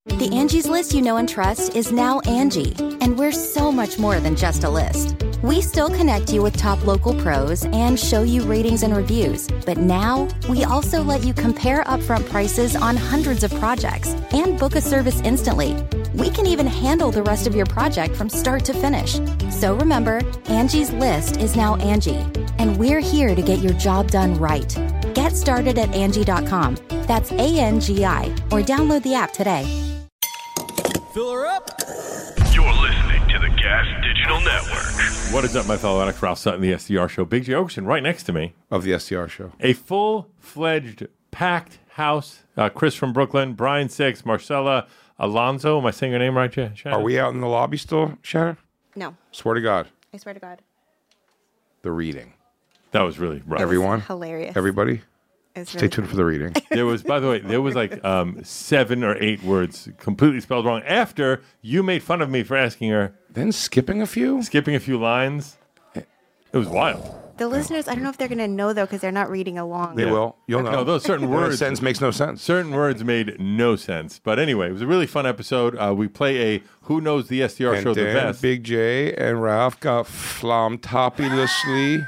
The Angie's List you know and trust is now Angie, and we're so much more than just a list. We still connect you with top local pros and show you ratings and reviews, but now we also let you compare upfront prices on hundreds of projects and book a service instantly. We can even handle the rest of your project from start to finish. So remember, Angie's List is now Angie, and we're here to get your job done right. Get started at Angie.com. That's ANGI, or download the app today. Fill her up. You're listening to the Gas Digital Network. What is up, my fellow addicts? Ralph Sutton, the SDR Show. Big J. Okerson right next to me. Of the SDR Show. A full-fledged, packed house. Chris from Brooklyn, Brian Six, Marcella Alonso. Am I saying your name right, Shannon? Are we out in the lobby still, Shannon? No. Swear to God. I swear to God. The reading. That was really rough. Everyone? Hilarious. Everybody? It's Stay really tuned for the reading. There was, by the way, there was like 7 or 8 words completely spelled wrong after you made fun of me for asking her, Then skipping a few? skipping a few lines. It was wild. The listeners, I don't know if they're going to know, though, because they're not reading along. They will. You'll know. No, those certain When a words. sentence makes no sense. Certain words made no sense. But anyway, it was a really fun episode. We play a Who Knows the SDR And Show the then best. Big J and Ralph got flom-topulously.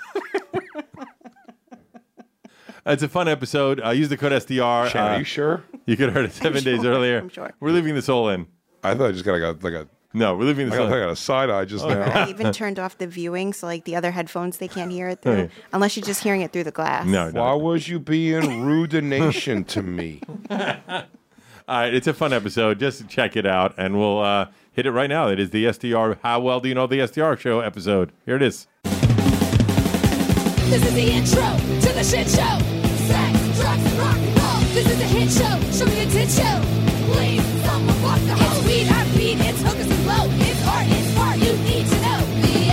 It's a fun episode. Use the code SDR. Shannon, are you sure? You could have heard it 7 days earlier. I'm sure. We're leaving this all in. I thought I just got a No, we're leaving this all in. I got a side eye just now. I even turned off the viewing, so like the other headphones, they can't hear it through, Hey. unless you're just hearing it through the glass. No, Why no. was you being rudenation to me? All right, it's a fun episode. Just check it out, and we'll hit it right now. It is the SDR. How well do you know the SDR Show episode? Here it is. This is the intro to the shit show. Sex, drugs, and rock and roll. This is a hit show. Show me a tit show. Please, someone block the hole. It's weed, I beat, it's hookers and blow. It's art, you need to know. The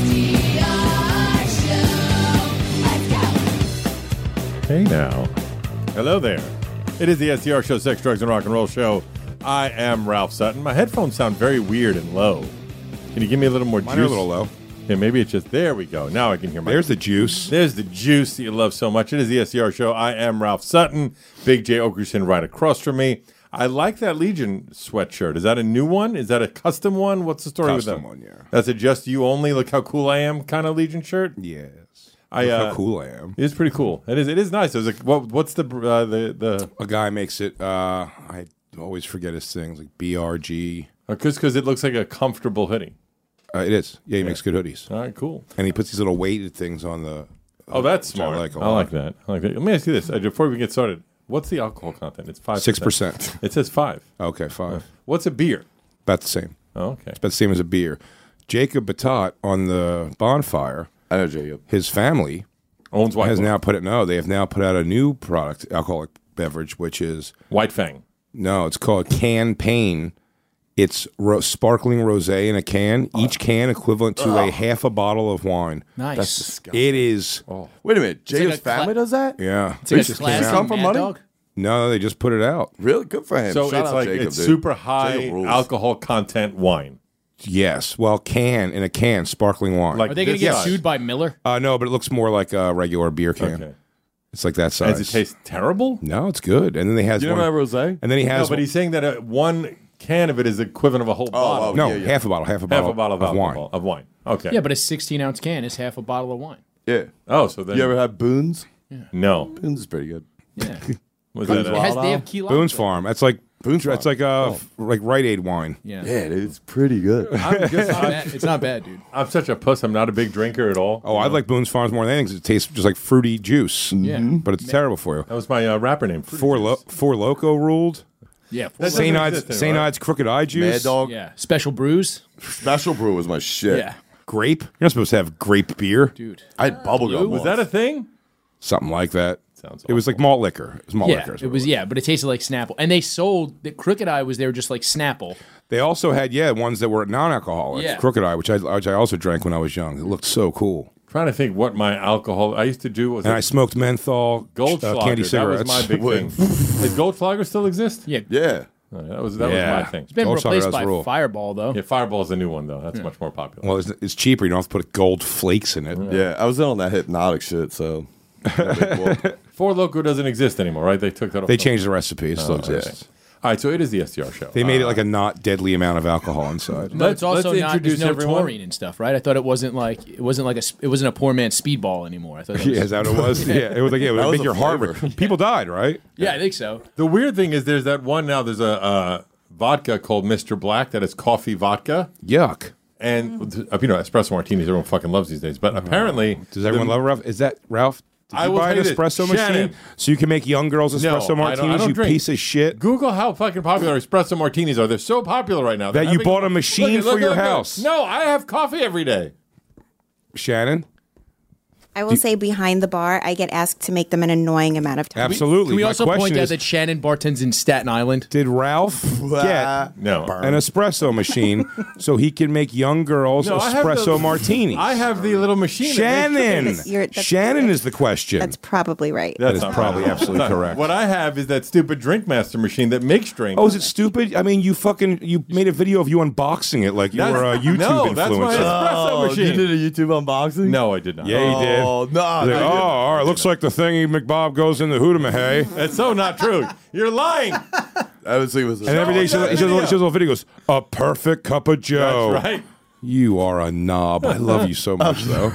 SDR Show. Let's go. Hey now. Hello there. It is the SDR Show, Sex, Drugs, and Rock and Roll Show. I am Ralph Sutton. My headphones sound very weird and low. Can you give me a little more Mine juice? are a little low. Yeah, maybe it's just, there we go. Now I can hear my... There's the juice. There's the juice that you love so much. It is the SDR Show. I am Ralph Sutton. Big J. Okerson right across from me. I like that Legion sweatshirt. Is that a new one? Is that a custom one? What's the story with that? Custom one, yeah. That's a just you only, look how cool I am kind of Legion shirt? Yes. I, Look how cool I am. It's pretty cool. It is nice. It was like, what's the... A guy makes it, I always forget his things, like BRG. Because it looks like a comfortable hoodie. It is. Yeah, he makes good hoodies. All right, cool. And he puts these little weighted things on the... Oh, that's which I smart. like a I lot. like that. Let me ask you this. Before we get started, what's the alcohol content? It's 5%. 6%. It says 5. Okay, 5. What's a beer? About the same. Oh, okay. About the same as a beer. Jacob Batat on the bonfire, I know Jacob. his family Owns White has Claw. now put it... No, they have now put out a new product, alcoholic beverage, which is... White Fang. No, it's called Can Pain. It's sparkling rosé in a can. Each can equivalent to a half a bottle of wine. Nice. That's disgusting. It is... Wait a minute. like Jacob's a family does that? Yeah. It's like It a just classic came out. come for Mad money? Dog. No, they just put it out. Really? Good for him. So Shout it's out like Jacob, it's dude. super high Jacob rules. alcohol content wine. Yes. Well, in a can, sparkling wine. Like Are they going to this get size. sued by Miller? No, but it looks more like a regular beer can. Okay. It's like that size. Does it taste terrible? No, it's good. And then they has You one. never had rosé? And then he No, has but he's saying that one can of it is the equivalent of a whole bottle. no, yeah, yeah. half a bottle, Half a bottle of wine. alcohol. Of wine. Okay. Yeah, but a 16-ounce can is half a bottle of wine. Yeah. Oh, so then... You ever had Boone's? No. Boone's is pretty good. Yeah. Was Boone's that It has, Wild they have Owl? key lime. Boone's Farm. That's like Boone's It's Farm. like Rite Aid wine. Yeah. Yeah, dude, it's pretty good. It's not bad, dude. I'm such a puss. I'm not a big drinker at all. Oh, I like Boone's Farms more than anything 'cause it tastes just like fruity juice. Yeah. But it's terrible for you. That was my rapper name. Four Loco ruled. Yeah. That St. doesn't Ides, exist St. anymore. Ides Crooked Eye Juice. Mad Dog. Yeah. Special brews. Special Brew was my shit. Yeah. Grape. You're not supposed to have grape beer. Dude. I had bubblegum. Was that a thing? Something like that. Sounds It was like malt liquor. It was malt Yeah, liquor. is it what was. Yeah, but it tasted like Snapple, and they sold the Crooked Eye was there just like Snapple. They also had ones that were non-alcoholic. Yeah. Crooked Eye, which I also drank when I was young. It looked so cool. Trying to think what my alcohol I used to do was And I smoked menthol Goldschlager. candy That cigarettes. was my big thing. Does Goldschlager still exist? Yeah, Yeah. That was my thing. it's been Goldschlager replaced does by rule. Fireball though. Yeah, Fireball's a new one though. That's much more popular. Well, it's cheaper. You don't have to put gold flakes in it. Yeah, I was in on that hypnotic shit, so. Four Loko doesn't exist anymore, right? They took that off. They changed the recipe. It still exists. All right, so it is the SDR show. They made it like a not deadly amount of alcohol inside. No, it's also let's not. introduce There's no everyone. taurine and stuff, right? I thought it wasn't a poor man's speedball anymore. I thought it was, Yeah, is that what it was? Yeah, it was like, it would was make a your heart. flavor. People died, right? yeah, I think so. The weird thing is there's that one now, there's a vodka called Mr. Black that is coffee vodka. Yuck. And, espresso martinis, everyone fucking loves these days. But apparently... Does everyone love Ralph? Is that Ralph? Did I you will buy an tell you this, espresso Shannon. machine so you can make young girls espresso No, I don't martinis? You drink. piece of shit. Google how fucking popular espresso martinis are. They're so popular right now. That They're you having- bought a machine for your house. No, I have coffee every day. Shannon, I will say behind the bar, I get asked to make them an annoying amount of times. absolutely. Can we My also question point out is, that Shannon bartends in Staten Island? did Ralph get No. an espresso machine so he can make young girls No, I have espresso the- martinis? I have the little machine. that makes- Shannon. That's- Shannon is the question. That's probably right. That is not probably right. absolutely correct. What I have is that stupid Drink Master machine that makes drinks. Oh, is it stupid? I mean, you made a video of you unboxing it like you were a YouTube no, that's my influencer. espresso machine. You did a YouTube unboxing? No, I did not. Yeah, he did. Oh, no. Like, oh, all right, looks like the thingy McBob goes in the Hootamahay. That's so not true. You're lying. I would say it was And every day he shows a little video, goes, a perfect cup of Joe. That's right. You are a knob. I love you so much, though.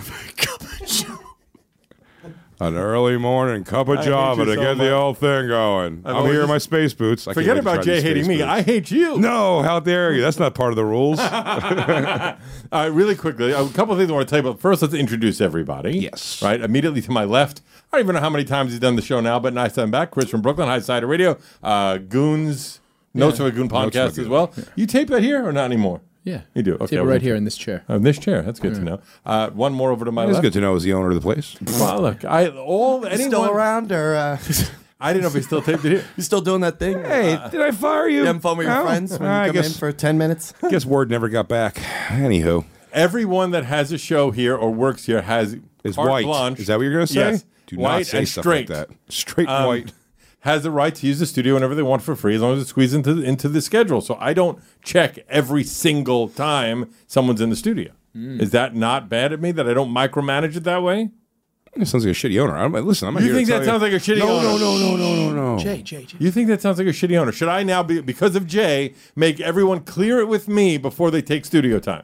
An early morning cup of hate Java you to so get the much. old thing going. I'm always here in just- my space boots. I can't Forget wait to about try Jay these hating space me. boots. I hate you. No, how dare you? That's not part of the rules. All right, really quickly, a couple of things I want to tell you about. First, let's introduce everybody. Yes. Right, immediately to my left. I don't even know how many times he's done the show now, but nice to have him back. Chris from Brooklyn, High Side Radio. Goons, Notes of a Goon Notes of a podcast Goon. as well. You tape that here or not anymore? Yeah, You do. Okay, Table we're right gonna- here in this chair. This chair. That's good to know. One more over to my It's left. good to know as the owner of the place. Well, look, anyone, still around, or I didn't know if he still taped it here. you still doing that thing? Hey, did I fire you? You having fun with your No? friends when I you come in guess, for 10 minutes? guess word never got back. Anywho, Everyone that has a show here or works here has is carte white. blanche. Is that what you're going to say? Yes. Do White not say and stuff straight. like that. Straight white. Has the right to use the studio whenever they want for free, as long as it's squeezed into the schedule. So I don't check every single time someone's in the studio. Is that not bad at me that I don't micromanage it that way? It sounds like a shitty owner. Listen, I'm not You here think to that tell sounds like a shitty owner? No. Jay. You think that sounds like a shitty owner? Should I now, because of Jay, make everyone clear it with me before they take studio time?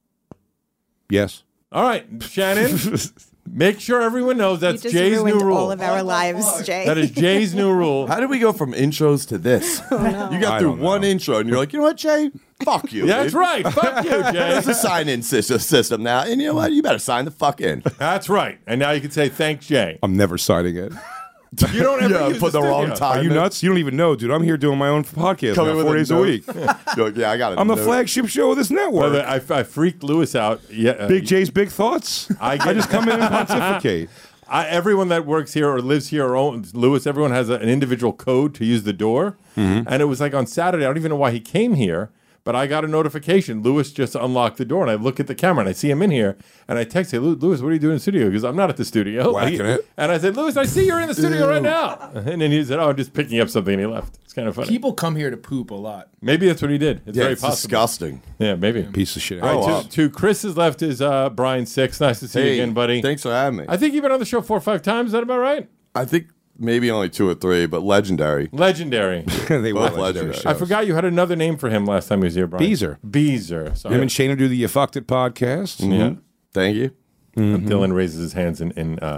Yes. All right, Shannon, make sure everyone knows You that's just Jay's ruined new rule. all of our lives, Jay. That is Jay's new rule. How did we go from intros to this? You I got through don't know. one intro, and you're like, you know what, Jay? Fuck you. That's dude. right. Fuck you, Jay. It's a sign-in system now, and you know what? You better sign the fuck in. That's right. And now you can say, thanks, Jay. I'm never signing it. You don't ever use put the wrong studio. time. Are you nuts? You don't even know, dude. I'm here doing my own podcast Coming now, with 4 a days a note. week. You're like, yeah, I got it. I'm the flagship show of this By the network. way, I freaked Lewis out. Yeah, Big J's big thoughts. I get- I just come in and pontificate. Everyone that works here or lives here or owns Lewis, everyone has an individual code to use the door. Mm-hmm. And it was like on Saturday. I don't even know why he came here, but I got a notification. Lewis just unlocked the door, and I look at the camera and I see him in here, and I text him, Lewis, what are you doing in the studio? Because I'm not at the studio. Whacking it. And I said, Lewis, I see you're in the studio right now. And then he said, oh, I'm just picking up something, and he left. It's kind of funny. People come here to poop a lot. Maybe that's what he did. It's Yeah, very it's possible. disgusting. Yeah, maybe. Piece of shit. All right, wow. to Chris's left is Brian Six. Nice to see you Hey, again, buddy. thanks for having me. I think you've been on the show 4 or 5 times. Is that about right? I think maybe only 2 or 3, but legendary. Legendary. They were Both legendary legendary. shows. I forgot you had another name for him last time he was here, Brian. Beezer. Beezer. Sorry. Him and Shana do the You Fucked It podcast. Yeah. Thank you. Dylan raises his hands in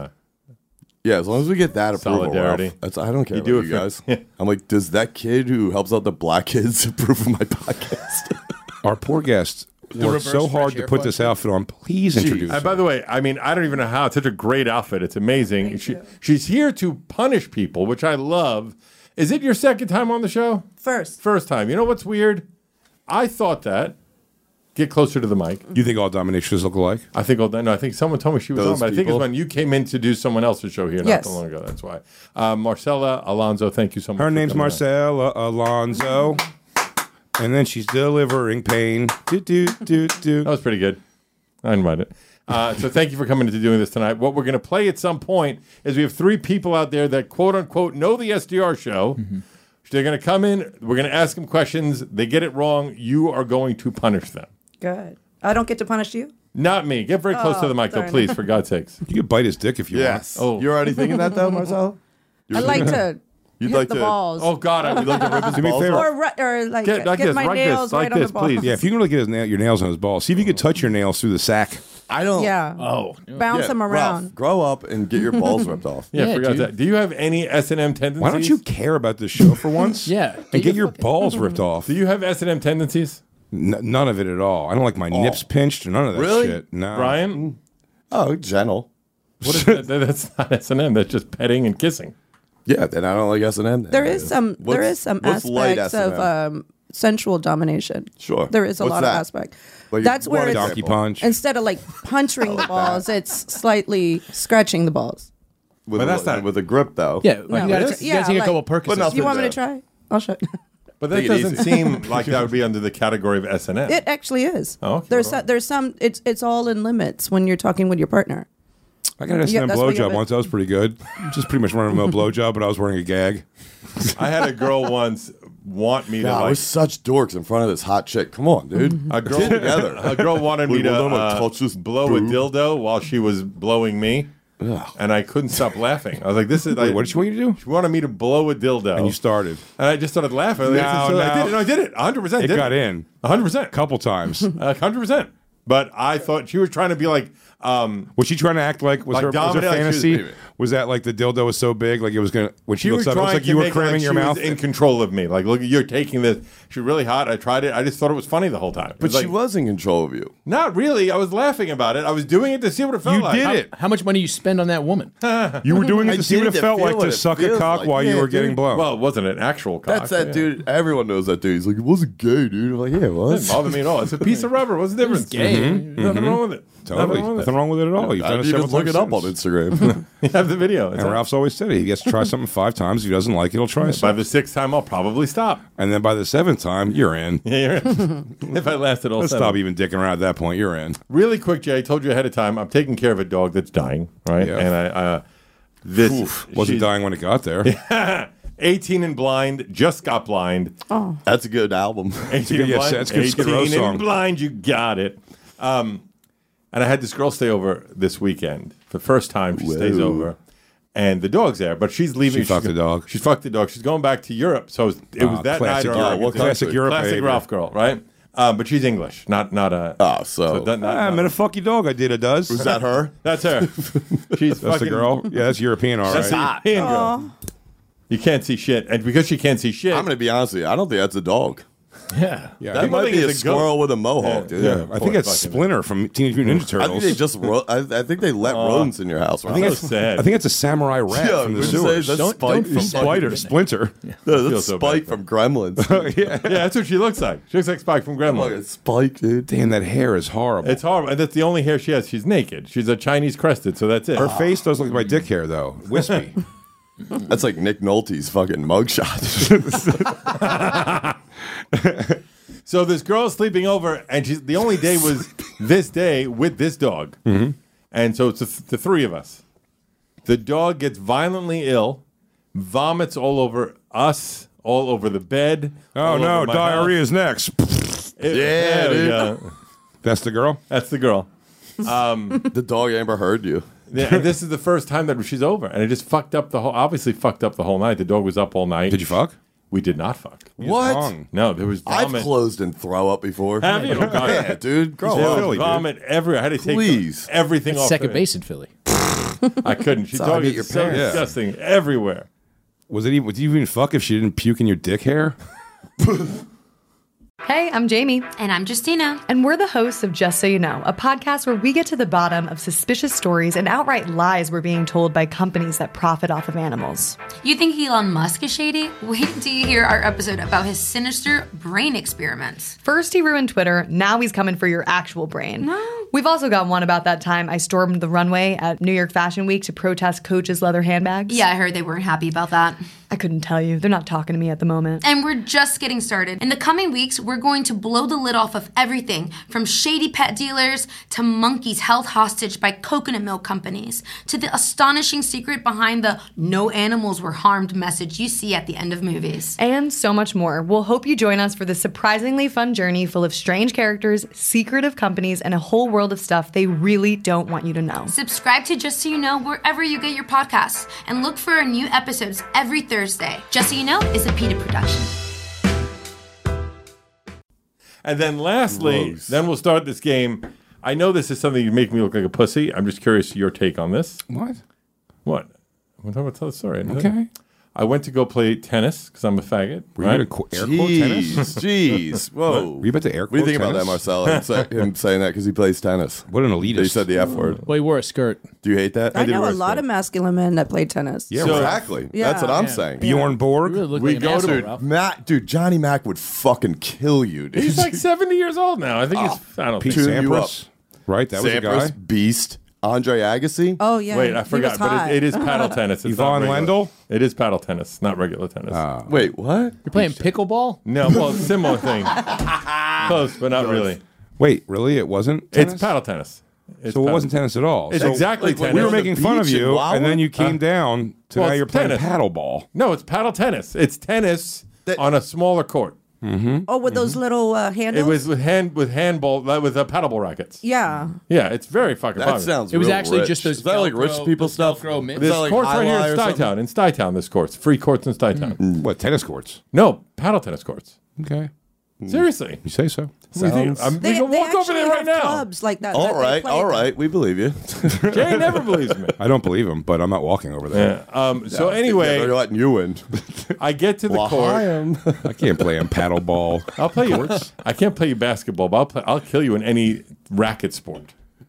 Yeah, as long as we get that approval, Solidarity. Ralph, that's, I don't care You about do you it for- guys. Yeah. I'm like, does that kid who helps out the black kids approve of my podcast? Our poor guest worked so reverse hard French to put this outfit on. Please introduce And her. by the way, I mean, I don't even know how. It's such a great outfit. It's amazing. She's here to punish people, which I love. Is it your second time on the show? First. First time. You know what's weird? I thought that. Get closer to the mic. You think all dominatrixes look alike? I think I think someone told me she was Those on, but I think it's people. when you came in to do someone else's show here not Yes. too long ago. That's why. Marcella Alonso, thank you so much. Her for name's coming on. Marcella Alonso. And then she's delivering pain. Do, do, do, do. That was pretty good. I didn't mind it. So thank you for coming to doing this tonight. What we're going to play at some point is we have 3 people out there that quote unquote know the SDR show. They're going to come in. We're going to ask them questions. They get it wrong. You are going to punish them. Good. I don't get to punish you? Not me. Get very close to the mic, though, darn it. please, for God's sakes. You could bite his dick if you Yes. Oh. You're already thinking that, though, Marcel? I like to You'd hit like the to- balls. Oh God, I would like to rip his To be balls fair- off. Or like Get like get this, my like nails this, like right on this, the balls. please. Yeah, if you can really get your nails on his balls, see if you could touch your nails through the sack. I don't. Yeah. Oh, Bounce Yeah, them around. Ralph, grow up and get your balls ripped off. Yeah, Yeah, forgot dude. that. Do you have any S&M tendencies? Why don't you care about this show for once? Yeah. and get your fucking- balls ripped off. Do you have S&M tendencies, None of it at all. I don't like my nips pinched or none of that Really? shit. No, Brian? Oh, gentle. What is that? That's not S&M. That's just petting and kissing. Yeah, then I don't like S&M. then. There is some What's light aspects S&M? of sensual domination. Sure. There is a What's lot that? of aspect. Like, That's where one it's, Donkey punch. instead of like punching the balls, it's slightly scratching the balls. with, But a, that's not- with a grip though. Yeah, like you gotta it is? you gotta take Yeah, a couple like- Percocets. nothing You want me to there. try? I'll show you. But that Take it doesn't easy. seem like that would be under the category of S&M. It actually is. Oh, okay. There's some. It's all in limits when you're talking with your partner. I got an S&M that's what you blowjob have it. once. That was pretty good. Just pretty much running a blowjob, but I was wearing a gag. I had a girl once want me to God, we're like such dorks in front of this hot chick. Come on, dude. a girl. Get together. A girl wanted me We to will never touch this blow boob. a dildo while she was blowing me, and I couldn't stop laughing. I was like, "This is like." Wait, what did she want you to do? She wanted me to blow a dildo, And you started. and I just started laughing. Like, No, I did it. no. No, I did it. 100%. It got in 100%. a couple times. 100%. But I thought she was trying to be like, Was she trying to act like was Like her dominant, like she was- fantasy? Was that like the dildo was so big, like it was gonna when she she was looks up, it was trying like to you were make it cramming like your she mouth? was in control of me. Like, look, you're taking this. She's really hot. I tried it. I just thought it was funny the whole time. It But was she like, was in control of you. not really. I was laughing about it. I was doing it to see what it felt You like. did it. How much money you spend on that woman? You were doing it I to see what did it to felt feel like what to it suck a feels cock like. while you Yeah, were getting dude. blown. Well, it wasn't an actual cock. That's that yeah. dude. Everyone knows that dude. He's like, it wasn't gay, dude. I'm like, yeah, it It was. didn't bother me at all. It's a piece of rubber. What's the difference? gay. Nothing wrong with it. Totally. Nothing wrong with it at all. You've I done it didn't even several look it times up on since. Instagram. You have the video. It's And on. Ralph's always said it. He gets to try something 5 times. If he doesn't like it, he'll try By something. the 6th time, I'll probably stop. And then by the 7th time, you're in. Yeah, you're in. If I lasted all Let's 7. stop even dicking around at that point. You're in. Really quick, Jay. I told you ahead of time. I'm taking care of a dog that's dying, right? Yeah. And this Wasn't she's dying when it got there. 18 and blind. Just got blind. That's a good album. 18 good- and yes, blind. that's a good Skid Row 18 song. and blind. You got it. And I had this girl stay over this weekend. For the first time, she stays Whoa. over. And the dog's there, but she's leaving. She fucked She's the dog. She fucked the dog. She's going back to Europe. So it was that night. classic or- Europe. what Classic country? Europe Classic behavior. Ralph girl, right? But she's English, not a. Oh, so not- not- I'm gonna fuck your dog. I did. It does. was that her? That's her. She's That's the fucking girl. Yeah, that's European, all That's right. the European girl. You can't see shit, and because she can't see shit, I'm gonna be honest with you. I don't think that's a dog. Yeah. Yeah, That People might think be a it's a goat. squirrel with a mohawk, dude. yeah. I think that's Splinter from Teenage Mutant Ninja I think Turtles. they just. I think they let rodents in your house. Right? I think So it's sad. I think it's a samurai rat Yeah, from the would you say sewers. that's Don't Spike be from Spider, Splinter. No, feel that's so Spike bad. from Gremlins. yeah. yeah, that's what she looks like. She looks like Spike from Fucking Gremlins. Spike, dude. Damn, that hair is horrible. It's horrible, and that's the only hair she has. She's naked. She's a Chinese crested, so that's it. Her face does look like my dick hair, though. Wispy. That's like Nick Nolte's fucking mugshot. So this girl's sleeping over, and she's the only day was this day with this dog, and so it's the three of us. The dog gets violently ill, vomits all over us, all over the bed. Oh all no, over my diarrhea's next. house. Yeah, There we dude. go. That's the girl. That's the girl. The dog Amber heard you. Yeah, and this is the first time that she's over, and it just fucked up the whole. Obviously, fucked up the whole night. The dog was up all night. Did you fuck? We did not fuck. What? Wrong. No, there was I've vomit. closed and throw up before. Have you? Oh, God. Yeah, dude. Grow There up. was Philly, dude. vomit everywhere. I had to take Please. everything off. Second the- base in Philly. I couldn't. She That's how I told get me your it's so parents. disgusting everywhere. Was it even? Would you even fuck if she didn't puke in your dick hair? Hey, I'm Jamie. And I'm Justina. And we're the hosts of Just So You Know, a podcast where we get to the bottom of suspicious stories and outright lies we're being told by companies that profit off of animals. You think Elon Musk is shady? Wait till you hear our episode about his sinister brain experiments. First, he ruined Twitter. Now he's coming for your actual brain. No. We've also got one about that time I stormed the runway at New York Fashion Week to protest Coach's leather handbags. Yeah, I heard they weren't happy about that. I couldn't tell you. They're not talking to me at the moment. And we're just getting started. In the coming weeks, we're going to blow the lid off of everything from shady pet dealers to monkeys held hostage by coconut milk companies to the astonishing secret behind the no animals were harmed message you see at the end of movies. And so much more. We'll hope you join us for this surprisingly fun journey full of strange characters, secretive companies, and a whole world of stuff they really don't want you to know. Subscribe to Just So You Know wherever you get your podcasts and look for our new episodes every Thursday Thursday. Just So You Know is a PETA production. And then lastly, then we'll start this game. I know this is something you make me look like a pussy. I'm just curious your take on this. What? What? I'm going to tell the story. Okay. I went to go play tennis because I'm a faggot. Were you going to air quote tennis? Jeez. Whoa. Were you about to air quote What do you think tennis? about that, Marcel? Him saying that because he plays tennis. What an elitist. He said the F word. Well, he wore a skirt. Do you hate that? I know a lot of masculine men that play tennis. Yeah, So- exactly. Yeah. That's what I'm Yeah. saying. Bjorn Borg. You really look We like an go asshole, to Ralph. Matt, dude, Johnny Mac would fucking kill you, dude. He's like 70 years old now. I think he's, I don't Pete think. Tune you Sampras. Right? That was a Sampras, guy. Beast, Andre Agassi. Oh yeah. Wait, I he forgot. was But hot. it is paddle tennis. It's Yvonne not regular. Lendl? It is paddle tennis, not regular tennis. Wait, what? You're playing pickleball? No, well, similar thing. Close, but not really. Wait, really? It wasn't tennis? It's paddle tennis. It's So it paddle- wasn't tennis at all. It's So exactly like, when tennis. we were on the making fun of beach in you, Wawa? and then you came down to Well, now it's you're playing tennis. paddleball. No, it's paddle tennis. It's tennis on a smaller court. Oh, with those little handles. It was with handball with paddleball rackets. Yeah. Yeah, it's very fucking That popular. sounds It was real actually rich. just those Is that like rich Velcro- people those stuff? Velcro mitts. Is There's that like courts right here in High Lie or something? Stuytown. In Stuytown, there's courts. Free courts in Stuytown. What, tennis courts? No, paddle tennis courts. Okay. Seriously. You say so. What do you think? Sounds- We They, can they walk over actually there right have now. clubs like that. All that they right, play all with. right. We believe you. Jay never believes me. I don't believe him, but I'm not walking over there. So They're anyway, letting you in. I get to the court. L'Chaim. I can't play in paddleball. I'll play you. I can't play you basketball, but I'll kill you in any racket sport.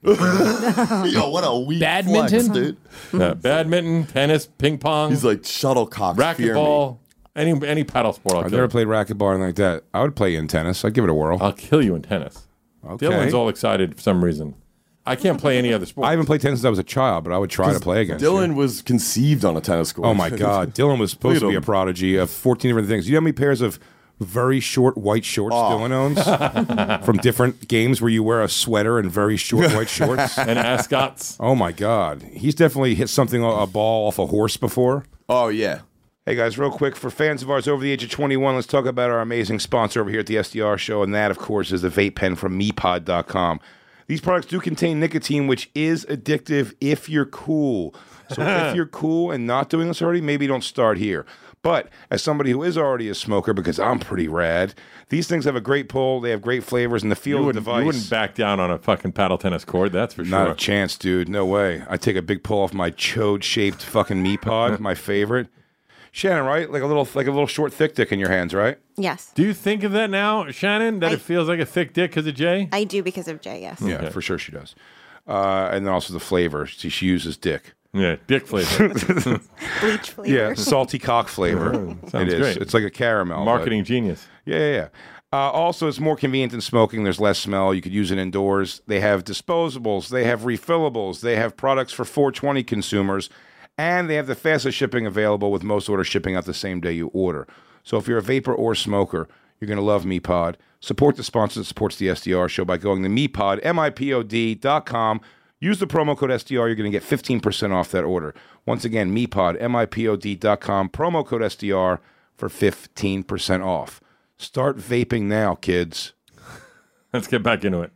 Yo, what a weak Badminton? flex, dude. Badminton, tennis, ping pong, He's like shuttlecock. racquetball, any paddle sport. I'll I've kill never you. played racquetball or anything like that. I would play in tennis. I'd give it a whirl. I'll kill you in tennis. Okay. Dylan's all excited for some reason. I can't play any other sport. I haven't played tennis since I was a child, but I would try to play against Dylan you. was conceived on a tennis court. Oh my God. Dylan was supposed to Look be at a him. prodigy of 14 different things. You know how many pairs of very short white shorts Dylan owns from different games where you wear a sweater and very short white shorts? and ascots. Oh my God. He's definitely hit something, a ball off a horse before. Oh yeah. Hey guys, real quick, for fans of ours over the age of 21, let's talk about our amazing sponsor over here at the SDR Show, and that, of course, is the vape pen from MePod.com. These products do contain nicotine, which is addictive if you're cool. So if you're cool and not doing this already, maybe don't start here. But as somebody who is already a smoker, because I'm pretty rad, these things have a great pull, they have great flavors, and the feel You of the wouldn't, device. you wouldn't back down on a fucking paddle tennis court, that's for Not sure. a chance, dude. No way. I take a big pull off my chode-shaped fucking MePod, my favorite. Shannon, right? Like a little short, thick dick in your hands, right? Yes. Do you think of that now, Shannon, that it feels like a thick dick because of Jay? I do because of Jay, yes. Yeah, for sure she does. And then also the flavor. She uses dick. Yeah, dick flavor. Bleach flavor. Yeah, salty cock flavor. Sounds It is. great. It's like a caramel. Marketing genius. Yeah. Also, it's more convenient than smoking. There's less smell. You could use it indoors. They have disposables. They have refillables. They have products for 420 consumers. And they have the fastest shipping available, with most orders shipping out the same day you order. So if you're a vapor or smoker, you're going to love MePod. Support the sponsor that supports the SDR Show by going to MePod, MIPOD.com. Use the promo code SDR. You're going to get 15% off that order. Once again, MePod, MIPOD.com. Promo code SDR for 15% off. Start vaping now, kids. Let's get back into it.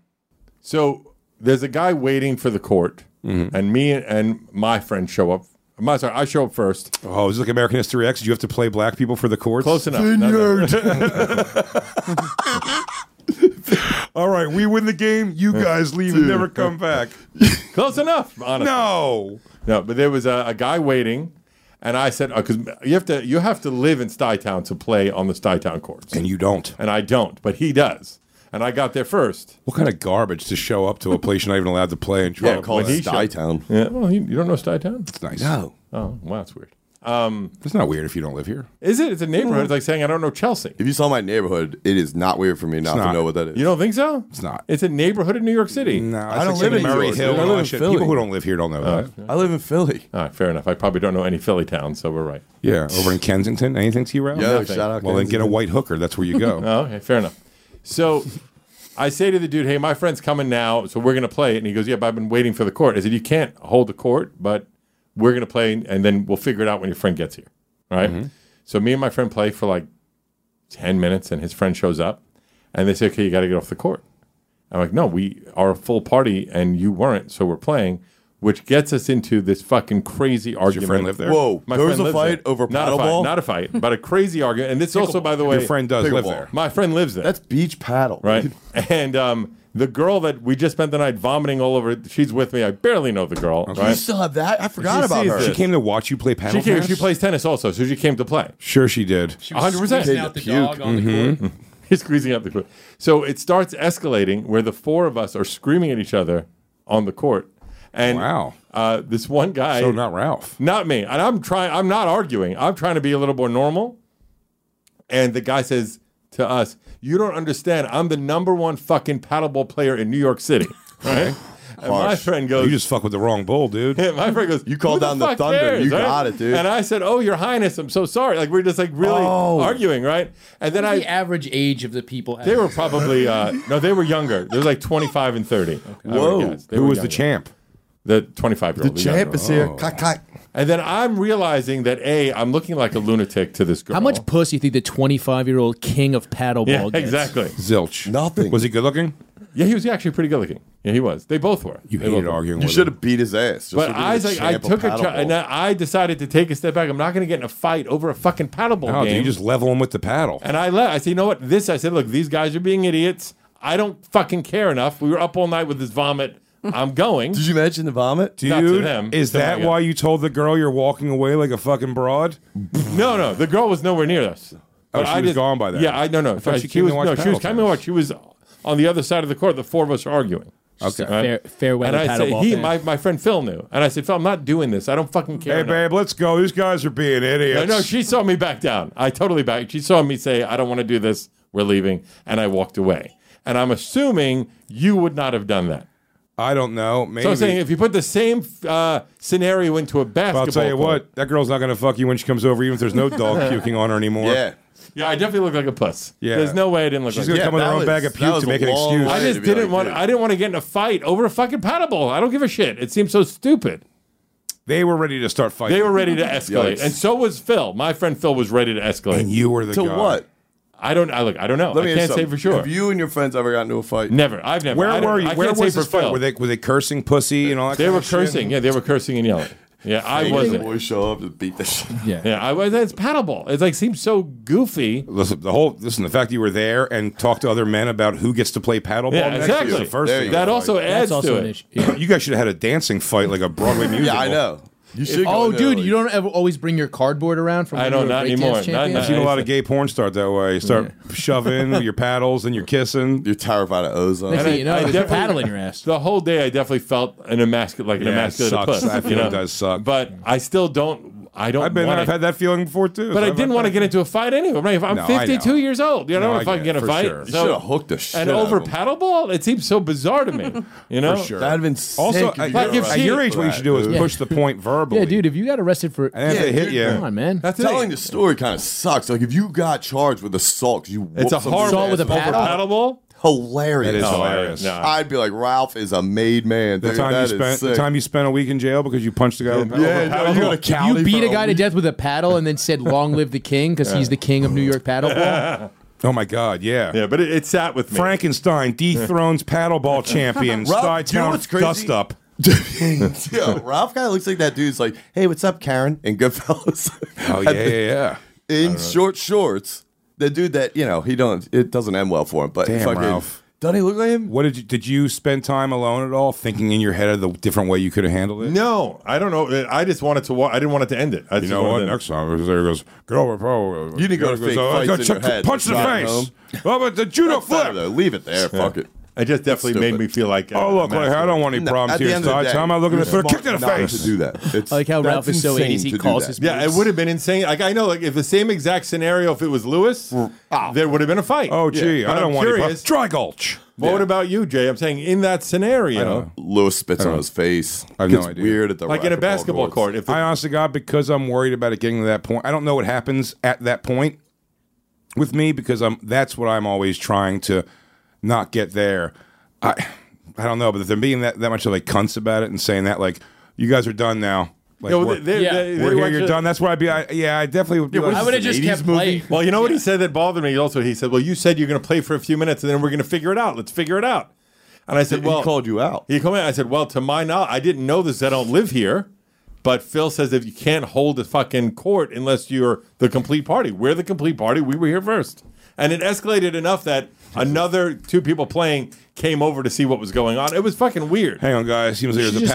So there's a guy waiting for the court, and me and my friend show up. I show up first. Oh, is this like American History X? Did you have to play black people for the courts? Close enough. All right, we win the game. You guys leave and never come back. Close enough, honestly. No. No, but there was a guy waiting, and I said, because you have to live in Stuytown to play on the Stuytown courts. And you don't. And I don't, but he does. And I got there first. What kind of garbage to show up to a place you're not even allowed to play and Yeah, try? call it when he Stuytown. Yeah, well, you don't know Stuytown? It's nice. No. Oh, wow, that's weird. It's not weird if you don't live here. Is it? It's a neighborhood. It's like saying I don't know Chelsea. If you saw my neighborhood, it is not weird for me not to not. know what that is. You don't think so? It's not. It's a neighborhood in New York City. No, I don't live in Murray New York, Hill. dude. I and all live that in shit. Philly. People who don't live here don't know that. I live in Philly. All right, fair enough. I probably don't know any Philly towns, so we're right. Yeah, over in Kensington. Anything to you, Ralph? Yeah, Nothing. shout out. Well, then get a Kensington. white hooker. That's where you go. Oh, okay, fair enough. So I say to the dude, hey, my friend's coming now, so we're going to play it. And he goes, yeah, but I've been waiting for the court. I said, you can't hold the court, but we're going to play, and then we'll figure it out when your friend gets here. All right? So me and my friend play for like 10 minutes, and his friend shows up, and they say, okay, you got to get off the court. I'm like, no, we are a full party, and you weren't, so we're playing. which gets us into this fucking crazy argument. your friend live there? Whoa, My there was friend a lives fight there. over Not a fight, paddleball? not a fight, but a crazy argument. And this also, by the way, Your friend does live Pickleball. there. my friend lives there. That's beach paddle. right. And the girl that we just spent the night vomiting all over, she's with me. I barely know the girl. You Right. still have that? I forgot She about sees her. this. She came to watch you play paddle tennis? She plays tennis also, so she came to play. Sure she did. She was 100%. squeezing out the dog on the court. He's squeezing out the court. So it starts escalating where the four of us are screaming at each other on the court. And Wow. this one guy, So not Ralph. not me, and I'm not arguing. I'm trying to be a little more normal. And the guy says to us, "You don't understand. I'm the #1 fucking paddleball player in New York City." Right? And my friend goes, You just fuck with the wrong bull, dude. my friend goes, You called "Who down the fuck thunder. cares?" You right? got it, dude. And I said, "Oh, Your Highness, I'm so sorry." Like we're just like really arguing, right? And then What's the average age of the people? they were probably no, they were younger. They was like 25 and 30. Whoa. Who was the champ? The 25-year-old. The champ is here. Clack, clack. And then I'm realizing that I'm looking like a lunatic to this girl. How much puss you think the 25-year-old king of paddleball Yeah, gets? exactly. Zilch. Nothing. Was he good looking? Yeah, he was actually pretty good looking. Yeah, he was. They both were. You They hated both were. arguing You with should him. have beat his ass. just But for being I was the like, I champ of took a paddleball. and I decided to take a step back. I'm not going to get in a fight over a fucking paddleball No, dude, game. you just level him with the paddle. And I said, you know what? I said, look, these guys are being idiots. I don't fucking care enough. We were up all night with this vomit. I'm going. Did you mention the vomit? Not to Dude, them, is to my that guy. why you told the girl you're walking away like a fucking broad? No. The girl was nowhere near us. But she I was gone by then. Yeah, no. thought she came was to watch no, she was paddle coming to watch. She was on the other side of the court. The four of us are arguing. Okay. Fair weather And I said, paddleball fan. my friend Phil knew. And I said, Phil, I'm not doing this. I don't fucking care. Hey, enough." babe, let's go. These guys are being idiots. No, she saw me back down. I totally back. She saw me say, I don't want to do this. We're leaving. And I walked away. And I'm assuming you would not have done that. I don't know. Maybe. So I'm saying if you put the same scenario into a basketball I'll tell you court- what, that girl's not going to fuck you when she comes over, even if there's no dog puking on her anymore. Yeah. Yeah, I definitely look like a puss. Yeah. There's no way I didn't look She's like going to that. come with her that own bag was- of that puke was to make a an long excuse. way. I just to be didn't like, want. dude. I didn't want to get in a fight over a fucking paddleball. I don't give a shit. It seems so stupid. They were ready to start fighting. They were ready to escalate, Yikes. and so was Phil. My friend Phil was ready to escalate. And you were the To guy. what? I don't know. Let me I ask can't say something. for sure. Have you and your friends ever gotten into a fight? Never. I've never. Where I don't- were you? I Where can't was say this for fight? Phil. Were they cursing pussy and all that They kind were of shit? cursing. Yeah, they were cursing and yelling. Yeah, I The wasn't. boys show up and beat the shit. Yeah, I was. It's paddleball. It's like seems so goofy. Listen, the fact that you were there and talked to other men about who gets to play paddleball Yeah, next exactly. is the first There thing. you That go. also adds That's also to an it. issue. You guys should have had a dancing fight like a Broadway musical. Yeah, I know. You should go Oh, in there, dude, like- you don't ever always bring your cardboard around from I when don't, you were not breakdance anymore. champion? I've seen a lot of gay porn start that way. You start shoving your paddles and you're kissing. You're terrified of ozone. Next thing you know, I there's a definitely- paddle in your ass. The whole day, I definitely felt an emasculated Yeah, it sucks. puss. That feeling does suck. But I still don't. I don't. I've been there. wanna, I've had that feeling before too. But I I've didn't had want to that. get into a fight anyway. Right? I'm No, I 52 know. years old. You know, I No, don't I want to fucking get get it, in a for fight. sure. You should have hooked the shit And out over of him. paddleball, it seems so bizarre to me. You know, For sure. That'd have been sick. Also, if at you like got if at arrested your age, for what you that, should do is dude. push the point verbally. Yeah, dude, if you got arrested for... And if they hit you, Come on, man. that's it. Telling the story kind of sucks. Like if you got charged with assault, you It's a whooped somebody's horrible ass with a over paddle? Paddleball. Hilarious. That is No, hilarious. no. I'd be like, Ralph is a made man. The Dude, time you that is spent, the sick. time you spent a week in jail because you punched a guy with a paddle. Yeah, no, you got a If county you beat for a guy to week. death with a paddle and then said, long live the king, because he's the king of New York paddleball. Oh my God, yeah. Yeah, but it sat with me. Frankenstein dethrones paddleball champion. Ralph, you know Stuytown what's crazy? dust up. Yo, Ralph kind of looks like that dude's like, hey, what's up, Karen? And Goodfellas. Oh yeah. In short shorts. The dude that, you know, it doesn't end well for him. But Damn, fucking, Ralph. doesn't he look like him? What did you spend time alone at all, thinking in your head of the different way you could have handled it? No, I don't know. I just wanted to. I didn't want it to end it. I You just know what? wanted to- Next time, there goes, get over, bro. You didn't go to fake fights in your head. Punch the Not at face. home. Oh, but the judo That's better, flip. though. Leave it there. Fuck it. It just definitely made stupid. me feel like. Oh, look, like, I don't want any No, problems at the here, end of the Stuytown. day, I'm not looking you're to throw a kick smart to the not face. to do that. It's, I like how that's Ralph is so insane 80s, he to do calls that. his Yeah, it would have been insane. Like I know, like if the same exact scenario, if it was Lewis, there would have been a fight. Oh, gee, But I don't I'm want any curious. problems. Dry gulch. What about you, Jay? I'm saying in that scenario, Lewis spits on his face. I have no Gets idea. weird at the like in a racquetball basketball courts. court, if the, I honestly, God, because I'm worried about it getting to that point. I don't know what happens at that point with me because that's what I'm always trying to not get there. I don't know, but if they're being that much of like cunts about it and saying that like you guys are done now. Like, you know, we're they we're here, watch you're it- done. That's where I'd be. I definitely would be. like, I would have just kept playing. Well, you know what he said that bothered me. Also, he said, "Well, you said you're going to play for a few minutes, and then we're going to figure it out. Let's figure it out." And I said, well, he called you out. He called me out. I said, well, to my knowledge, I didn't know this. I don't live here. But Phil says if you can't hold a fucking court unless you're the complete party. We're the complete party. We were here first. And it escalated enough that another 2 people playing came over to see what was going on. It was fucking weird. Hang on, guys. Seems like there's a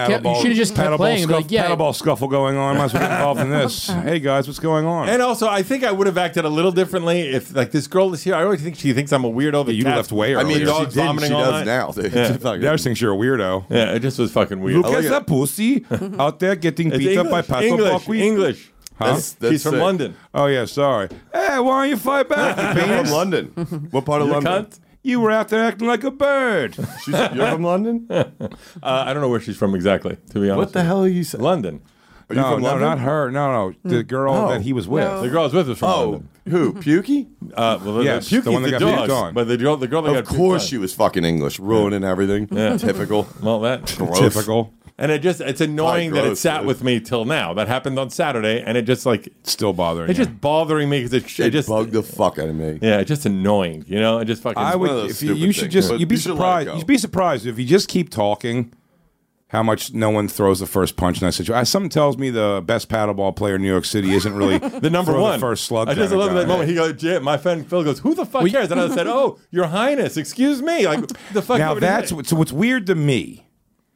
paddleball scuffle going on. Might as well get involved in this. Hey, guys, what's going on? And also, I think I would have acted a little differently if, like, this girl is here. I always think she thinks I'm a weirdo. You left way earlier. I mean, the dog's she vomiting all does night. now. Yeah. They always think you're a weirdo. Yeah, it just was fucking weird. Look at that pussy out there getting beat up by paddleball. English. Huh? She's from London. Oh, yeah, sorry. Hey, why don't you fight back, you You're penis? from London. What part of London? Cunt. You were out there acting like a bird. You're from London? I don't know where she's from exactly, to be honest. What the hell are you saying? London. Are you from London? Not her. No. The girl that he was with. The girl I was with was from London. Who? Pukey? Well, Yes, Pukey's the one that got dog, picked on. But the girl that Of got course picked she was fucking English, ruining everything. Yeah. Typical. Well, that Gross. Typical. And it's annoying that it gross, sat dude. with me till now. That happened on Saturday, and it just like Still bothering it's you. just bothering me because it just bugged the fuck out of me. Yeah, it's just annoying. You know, it just fucking. I one of would. those If you stupid should things, just. but You'd be you should let it surprised. go. You'd be surprised if you just keep talking. How much no one throws the first punch in that situation. Something tells me the best paddleball player in New York City isn't really the number throw one. The first slug. I just kind of love guy. that moment. He goes, my friend Phil goes, "Who the fuck cares?" And I said, "Oh, Your Highness, excuse me." Like the fuck. Now that's what's weird to me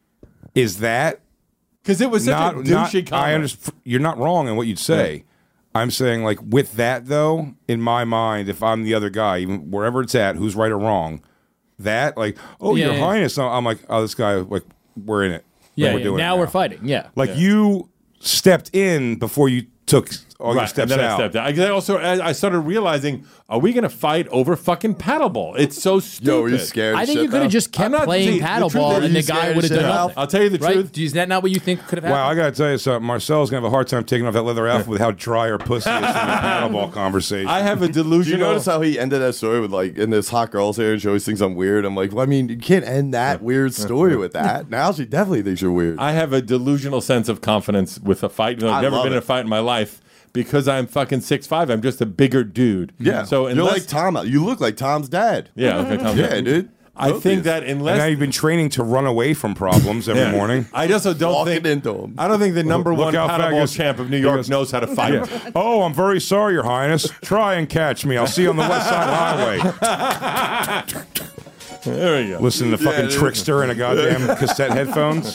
is that because it was such a douchey comment. I understand. You're not wrong in what you'd say. Yeah. I'm saying like with that though, in my mind, if I'm the other guy, even wherever it's at, who's right or wrong, that like, oh, Your Highness, I'm like, oh, this guy, like, we're in it. Yeah, we're doing now it we're fighting. Yeah, like you stepped in before you took all your Right, steps and then out. I stepped out. I started realizing, are we going to fight over fucking paddleball? It's so stupid. Yo, are you scared? I think you could have just kept playing paddleball, and the guy would have done nothing. I'll tell you the truth. Right? Is that not what you think could have happened? Wow, I got to tell you something. Marcel's going to have a hard time taking off that leather outfit with how dry her pussy is from the paddleball conversation. I have a Do you delusional. notice how he ended that story with like, and this hot girl's here and she always thinks I'm weird? I'm like, well, I mean, you can't end that weird story with that. Now she definitely thinks you're weird. I have a delusional sense of confidence with a fight. I've never love been in it. a fight in my life because I'm fucking 6'5". I'm just a bigger dude. Yeah. So you're unless, like Tom. You look like Tom's dad. Yeah. Okay, Tom, Yeah, dude. I think that and unless now you've been training to run away from problems every morning. I also don't Walking think into him. I don't think the number Look one how fat he paddleball is. champ of New He York goes- knows how to fight. Yeah. Oh, I'm very sorry, Your Highness. Try and catch me. I'll see you on the West Side Highway. There you go. Listen to fucking dude. Trickster in a goddamn cassette headphones.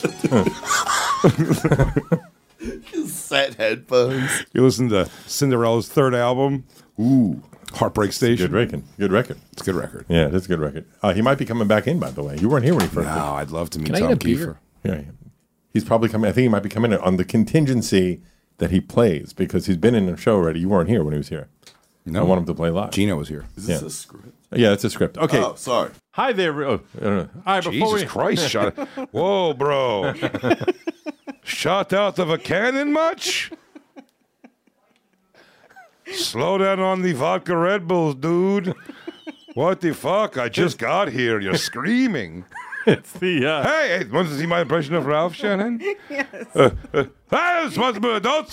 Set headphones. You listen to Cinderella's third album. Ooh, Heartbreak Station. Good record. Good record. It's a good record. Yeah, that's a good record. He might be coming back in, by the way. You weren't here when he first. No, I'd love to meet Can I Tom get a beer? Kiefer. Yeah, he's probably coming. I think he might be coming in on the contingency that he plays because he's been in a show already. You weren't here when he was here. No, I want him to play live. Gino was here. Is this Yeah. a script? Yeah, it's a script. Okay. Oh, sorry. Hi there. Oh, I don't know. All right, before Jesus Christ, shot it. Whoa, bro. Shot out of a cannon much? Slow down on the vodka Red Bulls, dude. What the fuck? I just got here. You're screaming. it's the Hey, want to see my impression of Ralph, Shannon? Yes. Hey, responsible adults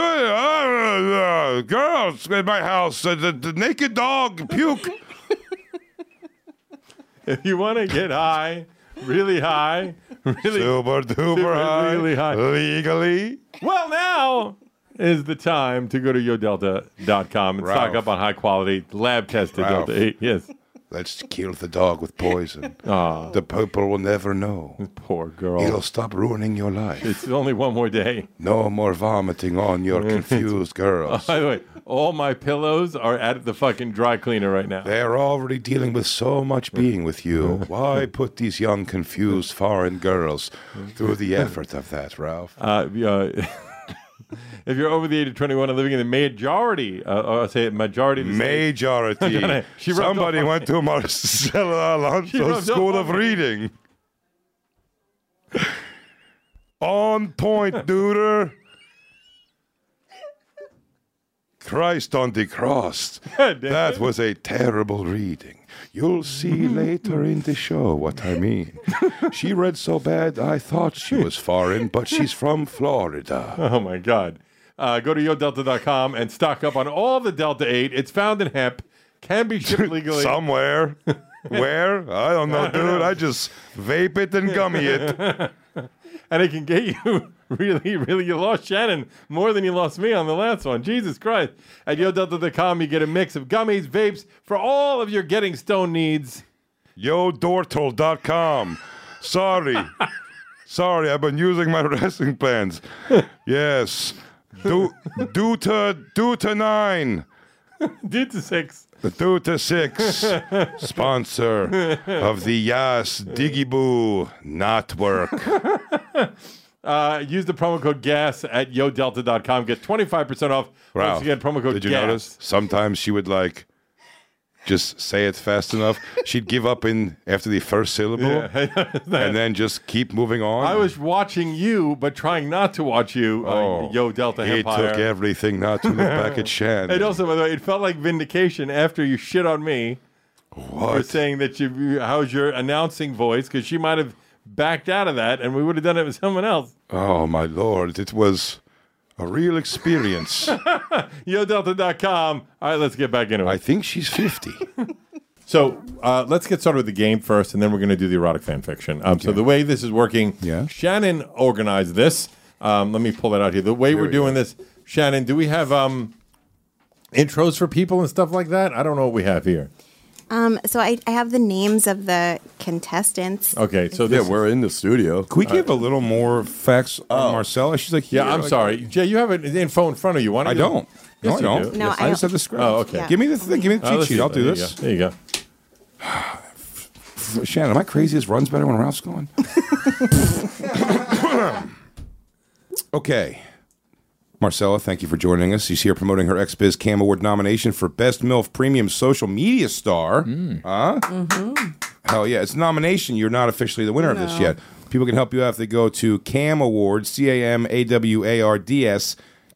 girls in my house. The naked dog puke. if you want to get high, really high, really. Super duper high. really high. Legally. Well, now is the time to go to yodelta.com and stock Ralph. up on high quality lab tested Ralph. Delta 8. Yes. Let's kill the dog with poison. Aw, The people will never know. poor girl. It'll stop ruining your life. It's only one more day. No more vomiting on your confused girls. By the way, all my pillows are at the fucking dry cleaner right now. They're already dealing with so much being with you. Why put these young, confused foreign girls through the effort of that, Ralph? If you're over the age of 21 and living in the majority, or I'll say majority, of the states- Majority. She rubbed Somebody off on went to Marcella She Alonso rubbed School off of on me. Reading. On point, duder. Christ on the cross. That was a terrible reading. You'll see later in the show what I mean. She read so bad I thought she was foreign, but she's from Florida. Oh my God. Go to yodelta.com and stock up on all the Delta 8. It's found in hemp, can be shipped legally. Somewhere. Where? I don't know, dude. I just vape it and gummy it. And it can get you really, you lost Shannon more than you lost me on the last one. Jesus Christ. At YoDelta.com, you get a mix of gummies, vapes for all of your getting stoned needs. YoDortal.com. Sorry, I've been using my wrestling pants. Yes. Due to 9. Due to 6. Due to 6. Sponsor of the Yas Digiboo Network. Use the promo code GAS at YoDelta.com. Get 25% off. Wow. Once again, promo code Did you GAS. notice? Sometimes she would just say it fast enough. She'd give up after the first syllable and then just keep moving on. I was watching you, but trying not to watch you, Yo Delta He Empire. took everything not to look back at Shan. And also, by the way, it felt like vindication after you shit on me. What? For saying that how's your announcing voice? Because she might have backed out of that, and we would have done it with someone else. Oh, my Lord. It was a real experience. YoDelta.com. All right, let's get back into it. I think she's 50. So let's get started with the game first, and then we're going to do the erotic fan fiction. So the way this is working, Shannon organized this. Let me pull that out here. The way we're doing this, Shannon, do we have intros for people and stuff like that? I don't know what we have here. So I have the names of the contestants. Okay, so we're in the studio. Can we give a little more facts on Marcella? She's like, yeah, I'm sorry. Jay, you have an info in front of you. Why don't I you? don't. Yes, No, I don't. do. No, I just have the script. Oh, okay. Yeah. Give me the thing. Give me the cheat sheet. I'll do this. There you go. Shannon, am I crazy? This runs better when Ralph's gone. Okay. Marcella, thank you for joining us. She's here promoting her XBiz Cam Award nomination for Best MILF Premium Social Media Star. Hell yeah. It's a nomination. You're not officially the winner of this yet. People can help you out if they go to Cam Awards, CAMAWARDS,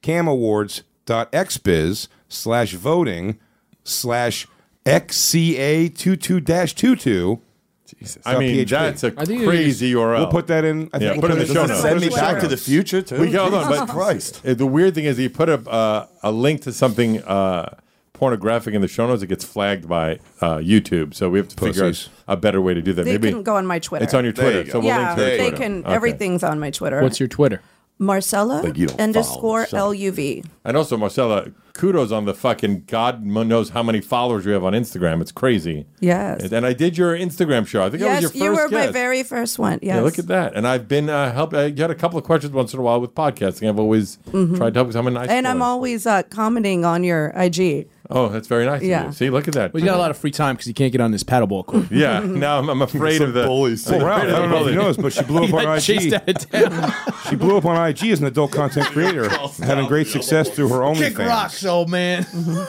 CAMAwards.xbiz/voting/XCA22-22. Jesus. I mean, that's a crazy URL. We'll put that in. Put it in the show notes. Send me Back to the Future, too. Hold on, but Christ. The weird thing is, you put a link to something pornographic in the show notes, it gets flagged by YouTube. So we have to figure out a better way to do that. They Maybe can go on my Twitter. It's on your Twitter. So we'll link to your they Twitter. can. Okay. Everything's on my Twitter. What's your Twitter? Marcella Like you don't _ follow LUV. And also, Marcella, kudos on the fucking God knows how many followers you have on Instagram. It's crazy. Yes. And I did your Instagram show. I think I was your Yes, first you were my guest. very first one. Yes. Yeah, look at that. And I've been you had a couple of questions once in a while with podcasting. I've always tried to help with. I'm a nice And boy. I'm always commenting on your IG. Oh, that's very nice Yeah. of you. See, look at that. Well, you got a lot of free time because you can't get on this paddleball court. Yeah, now I'm afraid of the bullies. Well, Ralph, I don't know if you know this, but she blew up on IG. Chased out of town. She blew up on IG as an adult content creator, having great success through her Kick OnlyFans, rocks, old man.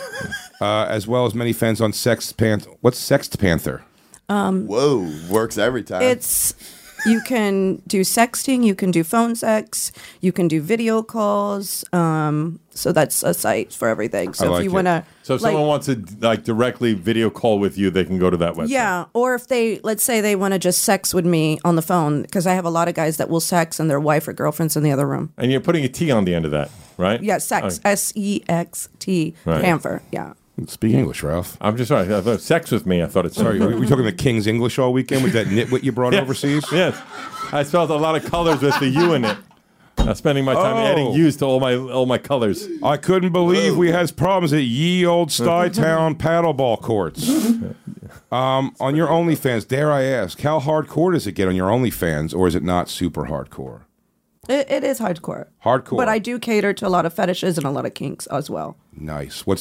as well as many fans on What's Sext Panther? Whoa, works every time. It's you can do sexting, you can do phone sex, you can do video calls. So that's a site for everything. So like if you it. want to, So if someone wants to directly video call with you, they can go to that website. yeah, or if let's say they want to just sex with me on the phone, because I have a lot of guys that will sex and their wife or girlfriend's in the other room. And you're putting a T on the end of that, right? Yeah, sex, Oh, SEXT, Right. Panther. Yeah. Speak English, Ralph. I'm just sorry. I thought sex with me. I thought it's Sorry, were we talking the King's English all weekend with that nitwit you brought Yes. overseas? Yes, I spelled a lot of colors with the U in it. I'm spending my time adding U's to all my colors. I couldn't believe we had problems at ye old Stuytown paddleball courts. On your OnlyFans, dare I ask, how hardcore does it get on your OnlyFans, or is it not super hardcore? It is hardcore. Hardcore. But I do cater to a lot of fetishes and a lot of kinks as well. Nice. What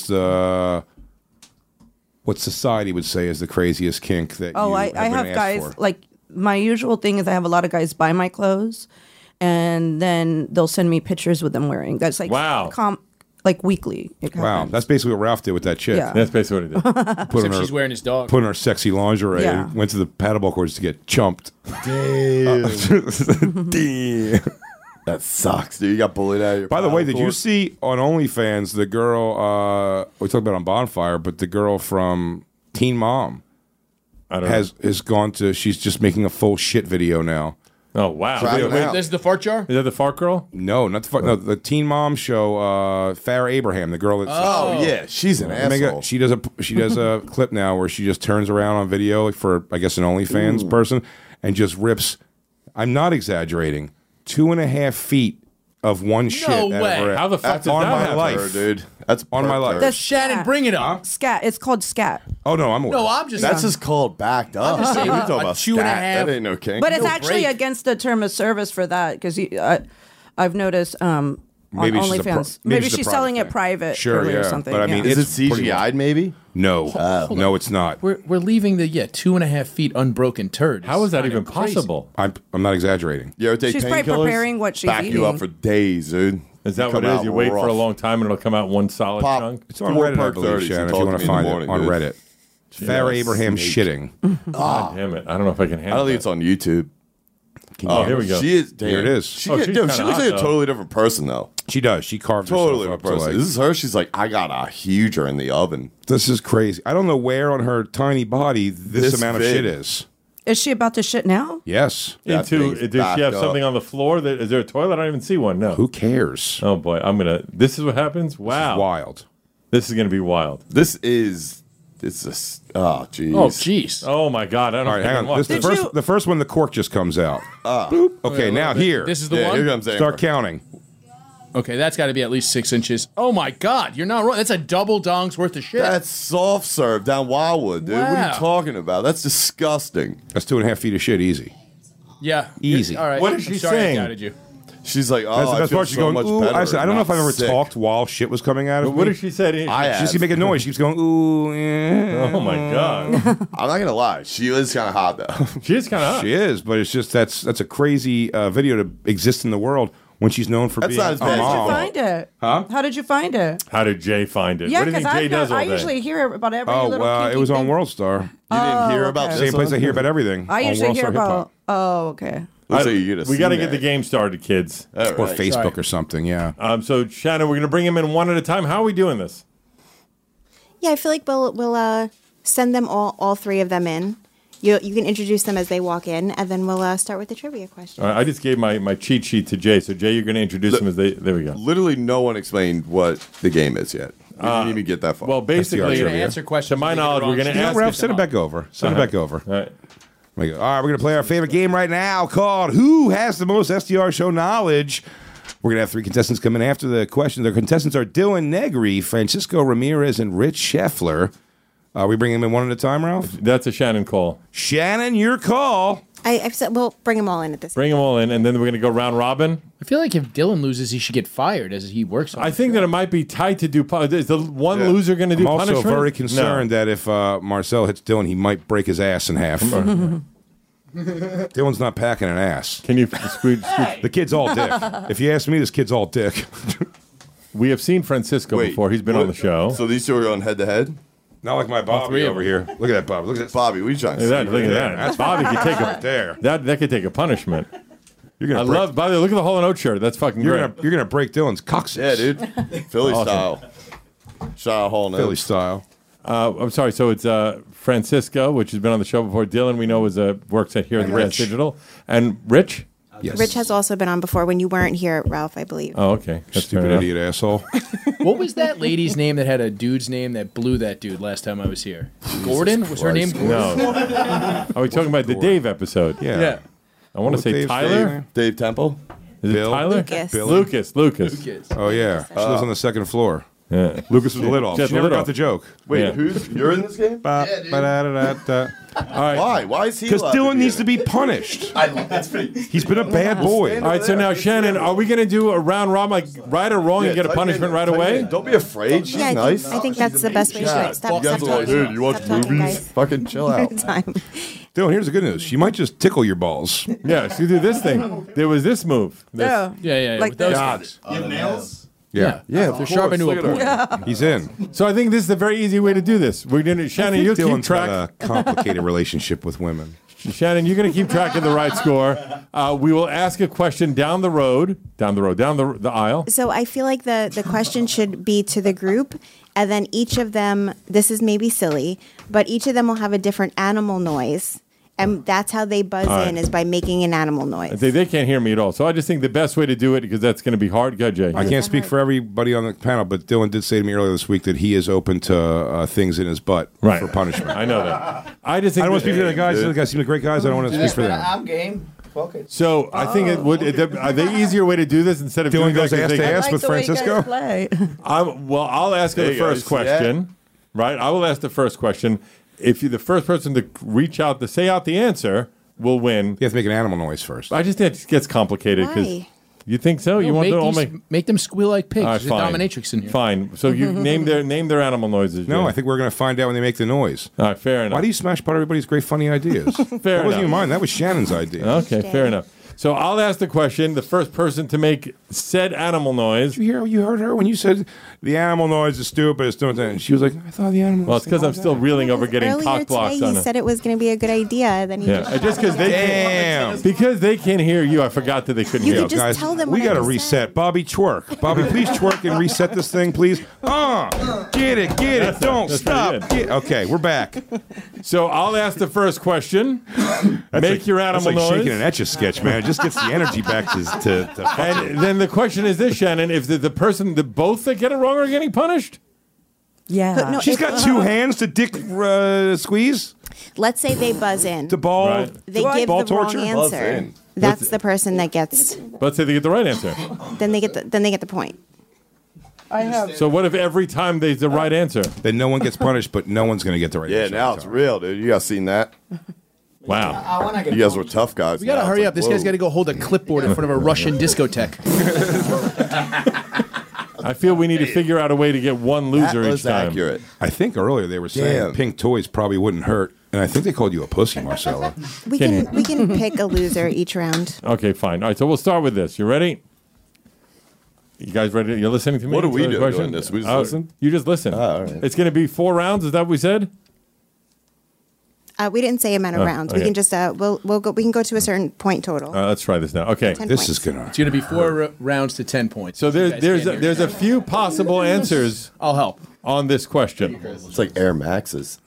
society would say is the craziest kink that Oh, you I have been have asked guys, for? like, my usual thing is I have a lot of guys buy my clothes, and then they'll send me pictures with them wearing. That's like, Wow. like weekly. It Wow, happens. that's basically what Ralph did with that chick. Yeah. That's basically what he did. Put on Except her, she's wearing his dog. put on her sexy lingerie, Yeah. went to the paddleball courts to get chumped. Damn. Damn. That sucks, dude. You got bullied out of your By the way, paddle did you court. see on OnlyFans the girl, we talked about on Bonfire, but the girl from Teen Mom I don't know. has gone to, she's just making a full shit video now. Oh wow! Try it out. This is the fart jar? Is that the fart girl? No, not the no, the Teen Mom show. Farrah Abraham, the girl that's. Oh yeah, she's an asshole. She does a clip now where she just turns around on video for I guess an OnlyFans person and just rips. I'm not exaggerating. 2.5 feet of one shit. out of way. her- How the fuck That's does on that my happen? life, Her, dude. That's On my life. That's Shannon, bring it up. Scat. It's called scat. Oh no, I'm aware. No, I'm just. That's just called backed up. just saying, Dude, we talking a about 2.5 stat. That ain't no king. But it's No actually break. against the term of service for that because I've noticed on Maybe she's a OnlyFans. maybe Maybe she's a she's private selling thing. it private. Sure, or yeah. something. But I mean, is it's it pretty CGI'd maybe? No, no, it's not. We're leaving the 2.5 feet unbroken turd. How is that It's even kinda crazy. possible? I'm not exaggerating. You ever take She's probably painkillers? preparing what she's Back you up eating. for days, dude. Is that Come what it is? out You wait for a rough. long time and it'll come out one solid Pop. chunk? It's on 4 Reddit, I perk believe, 30s. Shannon. If Talk you to want me to in the find morning, it on dude. Reddit. Farrah Abraham snake. shitting. God damn it! I don't know if I can handle. I don't think that. it's on YouTube. Oh, here we go. She is. Damn. Here it is. She, Oh, she's dude, kinda she looks hot, like a though. totally different person, though. She does. She carved Totally herself different up to person. like, This is her. She's like, I got a huger in the oven. this is crazy. I don't know where on her tiny body this This amount of big. shit is. Is she about to shit now? Yes. That Into thing's does she have backed something up. on the floor? That is there a toilet? I don't even see one. No. Who cares? Oh boy, I'm gonna. This is what happens. Wow. Wild. This is gonna be wild. This is. It's just. Oh, jeez. Oh, jeez. Oh my god, I don't All right, think I hang can on. watch This, this. the first one, the cork just comes out. Boop. Okay, now here. This is the Yeah, one? here comes Amber. Start counting. Okay, that's got to be at least 6 inches. Oh my God, you're not wrong. That's a double dong's worth of shit. That's soft serve down Wildwood, dude. What are Wow. you talking about? That's disgusting. That's 2.5 feet of shit easy. yeah. Easy. All right. What is I'm she sorry saying? I doubted you. She's like, oh, That's the I best feel part. She's so going, much ooh. better. I said, I don't know if I've ever Sick. talked while shit was coming out of What me. did she say? I She have. just making noise. She keeps going, ooh, yeah. Oh my god, I'm not gonna lie. She is kind of hot though. she is kind of hot. She is, but it's just that's a crazy video to exist in the world when she's known for That's being not as a bad as How did you mom. find it? Huh? How did you find it? How did Jay find it? Yeah, what do you because think Jay does all I day? usually hear about every Oh, little well, kinky it was on thing. World Star. You didn't hear about okay. this? Same place I on- hear about everything. I on usually World hear Star Hip about. Hop. Oh, okay. Looks like you we got to get the game started, kids. All Or right. Facebook Sorry. or something, yeah. So Shannon, we're gonna bring him in one at a time. How are we doing this? Yeah, I feel like we'll send them all three of them in. You can introduce them as they walk in, and then we'll start with the trivia question. All right, I just gave my cheat sheet to Jay. So Jay, you're gonna introduce them as they. There we go. Literally, no one explained what the game is yet. We didn't even get that far. Well, basically, You're going to answer questions. to my and they get it knowledge, wrong, we're gonna so you Yeah, ask. Ralph, send it back over. Send it back over. All right. All right, we're going to play our favorite game right now called Who Has the Most SDR Show Knowledge? We're going to have 3 contestants come in after the question. The contestants are Dylan Negri, Francisco Ramirez, and Rich Scheffler. We bring them in one at a time, Ralph? That's a Shannon call. Shannon, your call. I've said we'll bring them all in at this. Bring them all in, and then we're gonna go round robin. I feel like if Dylan loses, he should get fired as he works on I think that it might be tight to do. Is the one loser going to do I'm also punishment? very concerned that if Marcel hits Dylan, he might break his ass in half. Dylan's not packing an ass. Can you scoot? The kid's all dick. If you ask me, this kid's all dick. We have seen Francisco Wait, before. He's been what? on the show. So these two are going head to head. Not like my Bobby three of over here. Look at that, Bobby. Look at that. Bobby, what are you trying to Look say? at that. Look at that. That's Bobby could take right a there. that could take a punishment. You're gonna I break, love. By the way, look at the hole in oat shirt. That's fucking you're great. gonna break Dylan's coccyx. Yeah, dude. Philly style. Shot a hole in it. Philly style. I'm sorry. So it's Francisco, which has been on the show before. Dylan, we know, works at here at the Gas Digital, and Rich. Yes. Rich has also been on before when you weren't here, Ralph, I believe. Oh, okay. That's Stupid fair enough. idiot asshole. What was that lady's name that had a dude's name that blew that dude last time I was here? Gordon? Was her name Gordon? No. Are we talking about the Dave episode? Yeah. Yeah. I want to What say Dave's Tyler. name? Dave Temple. Is Bill? it Tyler? Lucas. Bill? Lucas. Oh yeah. She lives on the second floor. Yeah. Lucas with the lid off. Just She never lid got off. the joke. Wait, Yeah. you're in this game? All right. Why? Why is he? Because allowed to Dylan be needs in to it? be punished. That's pretty. He's been a bad boy. All right. So now, Shannon, are we going to do a round robin, like right or wrong, and get a punishment right away? Don't be afraid. She's Yeah, nice. I think that's the best way to do Yeah. it. Stop, You guys stop are like, talking. dude, you watch Stop talking, movies? guys. Fucking chill out. Time. Dylan, here's the good news. She might just tickle your balls. Yeah. So you do this thing. There was this move. This- Yeah. Yeah. Like with those those- things. Yeah. Yeah, They're sharp into a point. He's in. So I think this is a very easy way to do this. We're going to Shannon. You keep Dylan's track. got a complicated relationship with women. Shannon, you're going to keep track of the right score. We will ask a question down the aisle. So I feel like the question should be to the group, and then each of them, this is maybe silly, but each of them will have a different animal noise. And that's how they buzz All right. in, is by making an animal noise. They can't hear me at all. So I just think the best way to do it, because that's going to be hard. Go, Jay. I can't speak for everybody on the panel, but Dylan did say to me earlier this week that he is open to things in his butt for punishment. I know that. I just think I don't want to speak for the other guys. Yeah. The guys seem like great guys. I don't want to speak for them. I'm game. Fuck it. So I think it would. Are the easier way to do this instead of Dylan doing goes that, 'cause ass to they- ass with Francisco. I'll ask her There the you go. first You see that? question. Right, I will ask the first question. If you're the first person to reach out to say out the answer, will win. You have to make an animal noise first. I just think it gets complicated because Why? you think so. You want to all make them squeal like pigs. All right, There's a fine. dominatrix in here. Fine. So you name their animal noises. No, Jay. I think we're going to find out when they make the noise. All right, fair enough. Why do you smash part of everybody's great funny ideas? That wasn't enough. even mine. That was Shannon's idea. Okay, fair enough. So I'll ask the question. The first person to make said animal noise. You heard her when you said the animal noise is stupid. It's doing that. And she was like, I thought the animal. Well, it's because I'm still reeling over getting Earlier cock today, blocks on he it. said it was going to be a good idea. Then he Yeah, just because they can't, because they can't hear you. I forgot that they couldn't You hear. could just guys, tell them we what I got to just reset. Bobby, twerk. Bobby, please twerk and reset this thing, please. Get it. Don't that's stop. pretty Okay, we're back. So I'll ask the first question. Make your animal That's like noise. shaking an Etch-a-Sketch, man. It just gets the energy back to And then the question is this, Shannon: if the person, both that get it wrong are getting punished? Yeah. No, She's if- got two hands to dick squeeze. Let's say they buzz in. To ball. Right. They to give ball the wrong torture. answer. That's the person that gets. Let's say they get the right answer. Then they get the point. I have. So what if every time there's the right answer? Then no one gets punished, but no one's going to get the right Yeah, answer. now it's real, dude. You guys seen that? Wow. I want to get You guys were tough guys. We gotta now. hurry It's up. This like, guy's whoa. got to go hold a clipboard in front of a Russian discotheque. I feel we need to figure out a way to get one loser That each was time. accurate. I think earlier they were saying Damn. pink toys probably wouldn't hurt, and I think they called you a pussy, Marcella. We can pick a loser each round. Okay, fine. All right, so we'll start with this. You ready? You guys ready? You're listening to me? What do we For the do question? doing this? We just Oh, listen? You just listen. all right. It's going to be 4 rounds. Is that what we said? We didn't say amount of Oh, rounds. okay. We can just we'll go. We can go to a certain point total. Let's try this now. Okay. 10 This points. is gonna. It's going to be 4 rounds to 10 points. So You guys can't hear. there's a few possible answers I'll help. on this question. It's like Air Maxes.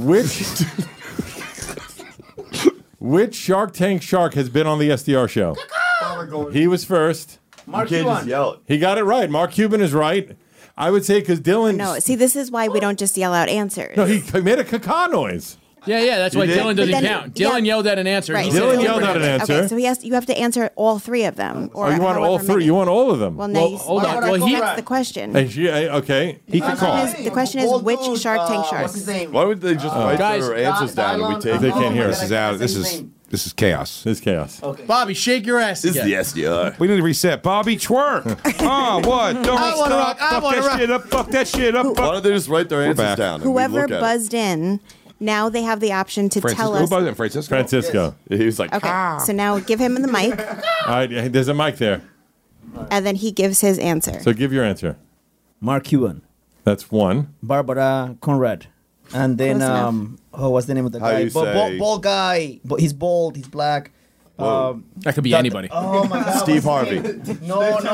Which Shark Tank shark has been on the SDR show? He was first. Mark You can't Cuban. just yell it. He got it right. Mark Cuban is right. I would say because Dylan. No, see, this is why we don't just yell out answers. No, he made a caca noise. Yeah, that's why did? Dylan doesn't But then- count. yeah. Dylan yelled at an answer. Right. He Dylan said- yelled out an answer. Okay, so you have to answer all 3 of them. Or Oh, you want all however 3? many. You want all of them? Well, no. Well, you- hold on. Well, Well, he. That's the question. Okay. He can call. The question is which Shark Tank What's sharks? his name? Why would they just write guys, their answers down and we take They it? can't hear us. This is out. This is chaos. This is chaos. Bobby, shake your ass This is again. the SDR. We need to reset. Bobby, twerk. What? Don't I wanna stop. rock, I Fuck wanna that rock. shit up. Fuck that shit up. Why Fuck. don't they just write their answers back. down? and we Whoever look at it? buzzed in, now they have the option to tell Francisco. Who us. buzzed in? Francisco. Francisco. He was like, Okay, so now give him the mic, All right. There's a mic there. and then he gives his answer. So give your answer. Mark Cuban. That's 1. Barbara Conrad. And then, Close enough. what's the name of the How guy? you say- Bald guy. He's bald. He's black. That could be anybody. Oh my God. Steve what's his Harvey. name?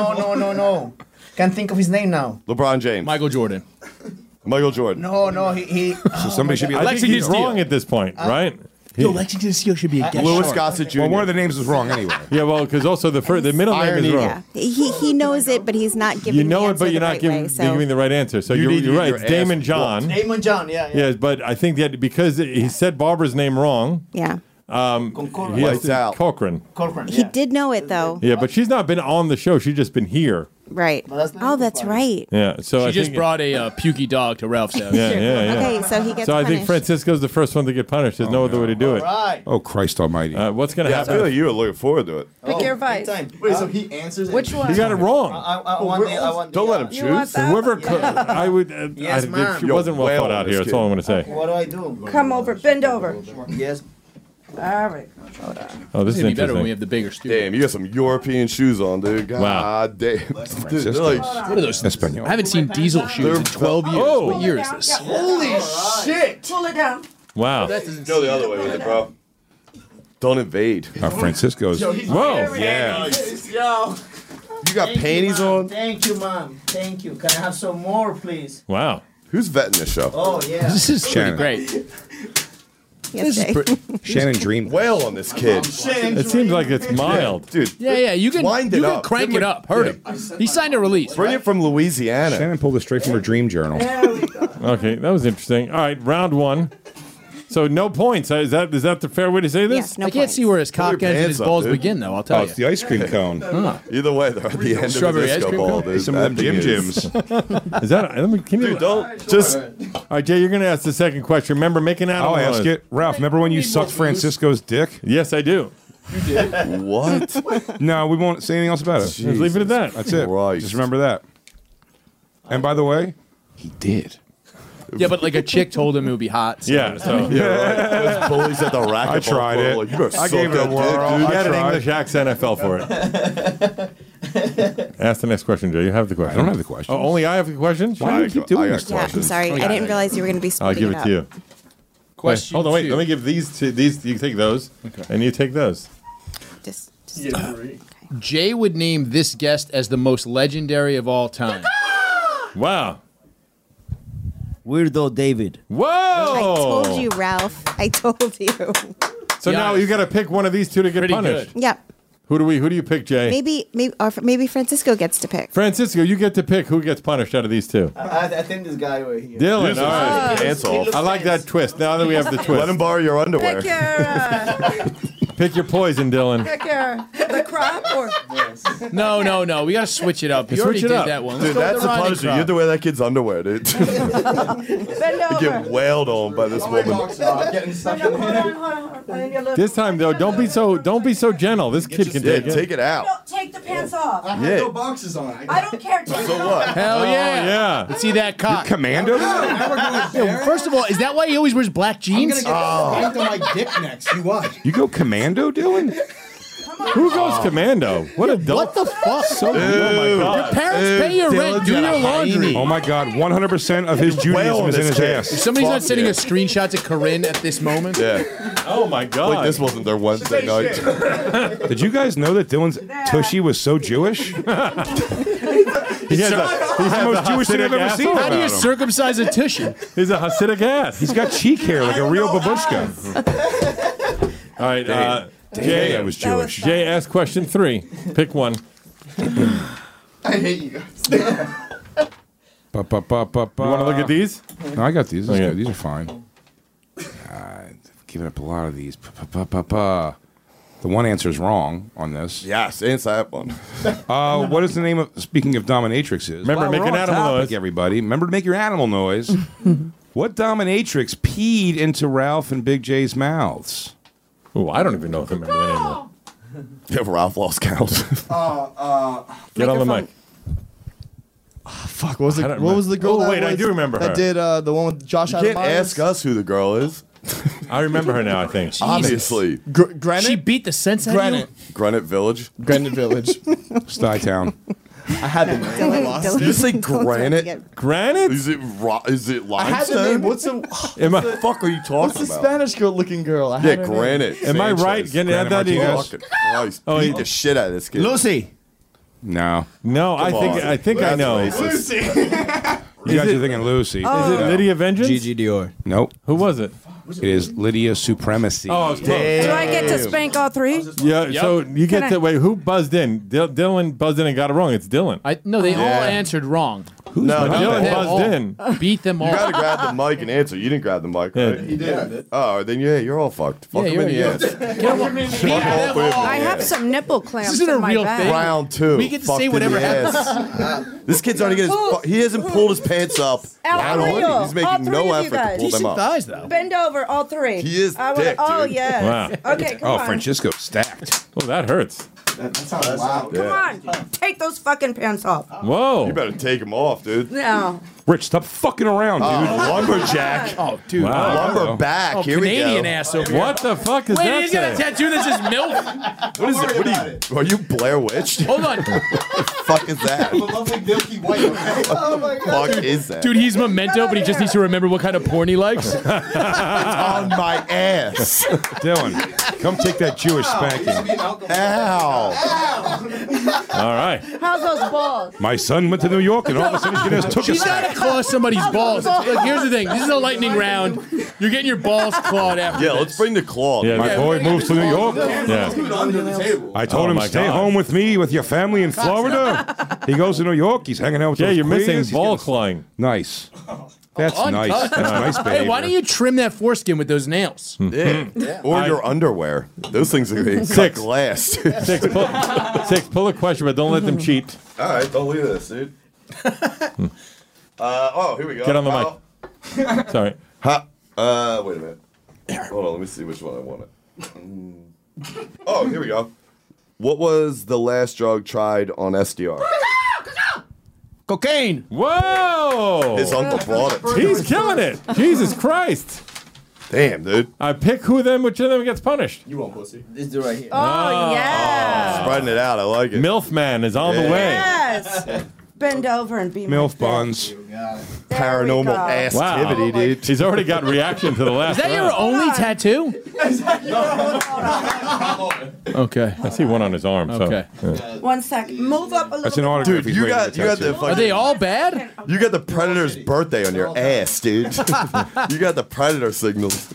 No. Can't think of his name now. LeBron James. Michael Jordan. Michael Jordan. No, he So somebody should be. I think he's wrong at this point, right? Yo, Lexington Steel should be a guest Louis shark. Gossett Jr. Well, one of the names was wrong anyway. Yeah, well, because also the middle name is Irony. wrong. Yeah, he knows it, but he's not giving. You know the it, answer but you're the not right giving, way, so. giving the right answer. So You you're, need to you're get right. your It's Damon ass John. Damon John, yeah. Yes, but I think that because he said Barbara's name wrong, Yeah, he has Lights to, out. Cochran. Corcoran, he did know it though. Yeah, but she's not been on the show. She's just been here. Right. that's not Oh, the that's part. right. Yeah. So I She just think, brought a pukey dog to Ralph's house. Yeah. Okay, so he gets So I think punished. Francisco's the first one to get punished. There's no other way to do it. Right. Oh Christ Almighty! What's going to Yeah, I happen? feel like you were looking forward to it. Pick your advice. Wait, so he answers Which one? He got it wrong. I want Don't let him You want choose. that? Whoever I would, Yes, ma'am. she Yo, wasn't well wail thought on out this here. That's kid. all I'm going to say. What do I do? Come over, bend over. Yes. All right. Oh, this It's is gonna be better when interesting. we have the bigger studio. Damn, you got some European shoes on, dude. God Wow. damn. Dude, they're Francisco. like, What are those? Espanol. I haven't seen diesel shoes in 12 years. Oh. What year is this? Holy shit! Pull it down. Wow. go the other way with it, bro. Don't invade. Francisco's. Whoa. Yeah. Yo. You got panties on? Thank you, Mom. Thank you. Can I have some more, please? Wow. Who's vetting this show? Oh, yeah. This is pretty Shannon. great. Yes, Jay. Shannon dreamed. Wail on this kid. It seems like it's mild. Dude, Yeah, you can wind it you can up. crank it up. Hurt him. He signed a release. Bring it from Louisiana. Shannon pulled it straight from her dream journal. Okay, that was interesting. All right, round one. So no points. Is that the fair way to say this? Yes, no I can't see where his cock your ends and pants his up, balls dude. begin, though. I'll tell Oh, you. it's the ice cream cone. Either way, they're at the end Strawberry of the ice disco cream ball, cone? dude. Some of them That Jim thing is- Jims. Is that? Can you Dude, don't just. All right, Jay, you're going to ask the second question. Remember, make an animal I'll ask noise. it. Ralph, remember when you sucked Francisco's dick? Yes, I do. What? No, we won't say anything else about it. Just leave it at that. That's it. Christ. Just remember that. And by the way, he did. Yeah, but like a chick told him it would be hot. So Yeah, so Yeah, right. Those bullies at the racquetball I tried court, it. Like, you better I suck gave it a that dick, whirl. dude. you had an tried. English accent. I fell for it. Ask the next question, Jay. You have the question. I don't have the question. Oh, only I have the questions? Why do you keep doing I this? got Yeah, I'm questions. sorry. I didn't realize you were going to be I'll splitting give it to you. Question Hold on, wait. two. Let me give these to these. You take those, and you take those. Just Jay would name this guest as the most legendary of all time. Wow. Weirdo David. Whoa! I told you, Ralph. I told you. So now you got to pick one of these two to get Pretty punished. good. Yeah. Who do you pick, Jay? Maybe Francisco gets to pick. Francisco, you get to pick who gets punished out of these two. I think this guy over here. Dylan, all right. Pants off. I like that twist. Now that we have the Let twist, him borrow your underwear. pick your poison, Dylan. The crop or No. We got to switch it up. You already Switch it did up. that one. Dude, Let's go that's with the Ronnie punishment. You crop. have to wear that kid's underwear, dude. bend You over. get wailed on by this woman. Getting stuck in Hold here. on. This time though, don't be so gentle. This kid can Yeah, take it. take it out. Don't take the pants off. I Yeah. have no boxes on. I don't care. Take So it what? off. Hell yeah. yeah. Let's see that cock. Commando? First of all, is that why he always wears black I'm jeans? gonna get spanked on my dick next. You watch. You go commando, Dylan? Who goes commando? What adult? What the fuck? Oh my god. Parents pay your rent. Do your laundry. Oh my God, 100% of his Judaism is in his If ass. somebody's not Fuck sending yeah. a screenshot to Corinne at this moment. Yeah. Oh my god. Like this wasn't their Wednesday night. Did you guys know that Dylan's tushy was so Jewish? He has the most Jewish thing I've ever seen. How do you about him. circumcise a tushy? He's a Hasidic ass. He's got cheek hair like a real babushka. All right, Jay, I was Jewish. Jay, ask question 3. Pick one. I hate you guys. You want You want to look at these? No, I got these. These, Okay. good. These are fine. Giving up a lot of these. The one answer is wrong on this. Yes, answer that one. What is the name of? Speaking of dominatrixes, Remember, while make we're an on animal topic, noise. Everybody, remember to make your animal noise. What dominatrix peed into Ralph and Big J's mouths? Oh, I don't even know if I remember that anymore. Yeah, Ralph lost count. Get on the mic. Fuck, what was I the, don't what was the girl remember. Oh, that wait, I was- do remember her. that did the one with Josh You can't Adam ask us who the girl is. I remember her now, I think. Obviously. Granite? She beat the sense out of you? Granite Village. Granite Village. Stytown. I had the name. Did you say granite? Granite? Is it I had the name. limestone? What's the What the fuck are you talking what's the about? Spanish girl looking girl? I Yeah, had her name. granite. Am I Sanchez. right? Getting at that? Granite Martinez. Fucking Christ. Oh, Beat the shit out of this kid. Lucy. No. No, I think I That's know. racist. You guys are thinking Lucy. Is it Lydia Vengeance? Gigi Dior. Nope. Who was it? It is Lydia Supremacy. Oh, I was close. Do I get to spank all three? Yeah, so you Can get I- to wait. Who buzzed in? Dylan buzzed in and got it wrong. It's Dylan. No, they all answered wrong. No, Dylan They buzzed all in. beat them all. You gotta grab the mic and answer. You didn't grab the mic, Yeah. right? He did. Oh, then yeah, you're all fucked. Fuck him in the ass. Fuck all three of them. I have some nipple clamps isn't a in my real bag. thing. Round 2. We get to Fucked say in whatever the ass. This kid's already get his. He hasn't pulled his pants up. at all. He's all making three no of you effort to guys. pull them up. thighs, though. Bend over, all three. He is I wanna- thick, Oh, dude. yes. Okay, come Oh, on. Francisco stacked. Oh, that hurts. That sounds loud. Come on. Take those fucking pants off. Whoa. You better take them off, dude. No. Rich, stop fucking around, dude. Lumberjack. Oh, dude. Wow. Lumberback. Oh, Here Canadian we go. ass over here. What the fuck is Wait, that? he's got a say? tattoo that says MILF? What is it? What are you Blair Witch? Hold on. What the fuck is that? I'm a lovely milky white. Oh my god. Fuck is that? Dude, he's Memento, but he just needs to remember what kind of porn he likes. It's on my ass. Dylan, come take that Jewish spanking. Ow. All right. How's those balls? My son went to New York and all of a sudden he just took She's a gotta claw somebody's balls. Look, here's the thing. This is a lightning round. You're getting your balls clawed after. Yeah, let's bring the claw. Yeah, My boy moves to New York. Yeah. I told him, my stay God. home with me, with your family in Florida. He goes to New York. He's hanging out with Yeah, those you're queers. missing He's ball getting- clawing. Nice. That's Uncut. nice. That's nice Hey, behavior. why don't you trim that foreskin with those nails? Yeah. Or your underwear. Those things are cut Six. glass. Six, pull a question, but don't let them cheat. All right, don't leave this, dude. Here we go. Get on the mic. Sorry. Wait a minute. Hold on, let me see which one I wanted. Here we go. What was the last drug tried on SDR? Cocaine. Whoa! His uncle brought it. He's killing it. Jesus Christ. Damn, dude. I pick which of them gets punished. You won't pussy. This dude right here. Oh, yeah. Spreading it out. I like it. MILF man is on the way. Yes. Bend over and be MILF my buns. Paranormal go. activity, dude. He's already got reaction to the last Is that your round. only tattoo? Okay. I see one on his arm. Okay. So, yeah. 1 sec. Move up a little That's an bit. autograph. Dude, he's you waiting got to the tattoo. Are they all bad? You got the Predator's birthday on your ass, dude. You got the Predator signals.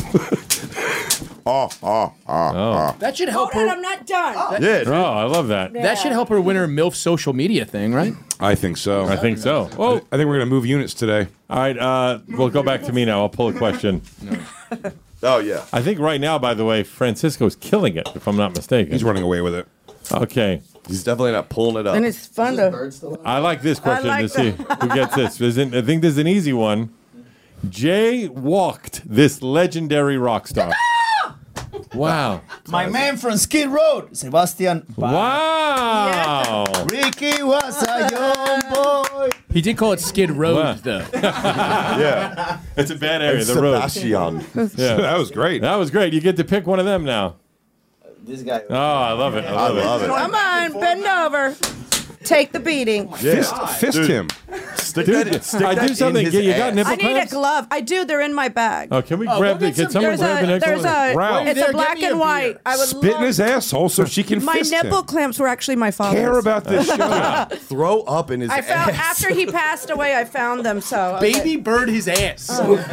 That should help Hold on, her. I'm not done. Yeah, dude. Oh, I love that. That should help her win her MILF social media thing, right? I think so. I think so. Oh, I think we're going to move units today. all right. We'll go back to me now. I'll pull a question. Oh, yeah. I think right now, by the way, Francisco's killing it, if I'm not mistaken. He's running away with it. Okay. He's definitely not pulling it up. And it's fun to. I like this question like to see who gets this. I think there's an easy one. Jay walked this legendary rock star. Wow. My man from Skid Row, Sebastian. Wow. Ricky was a young boy. He did call it Skid Road, Wow. though. Yeah. It's a bad area, And the road. Sebastian. Yeah. That was great. That was great. You get to pick one of them now. This guy. Oh, I love it. I love it. Come on, bend over. Take the beating. Fist Dude. him. Stick Dude, that, stick I that do something. in his You got ass. nipple I need a clamps? glove. I do. They're in my bag. Oh, can we grab the? Can someone There's grab the a. next There's one? a. Ralph. It's There, a get black me a and white. beer. I would Spit in love. his asshole so she can My fist nipple him. clamps were actually my father's. Care about this show. Throw up in his I found ass. after he passed away. I found them. So Baby bird his ass.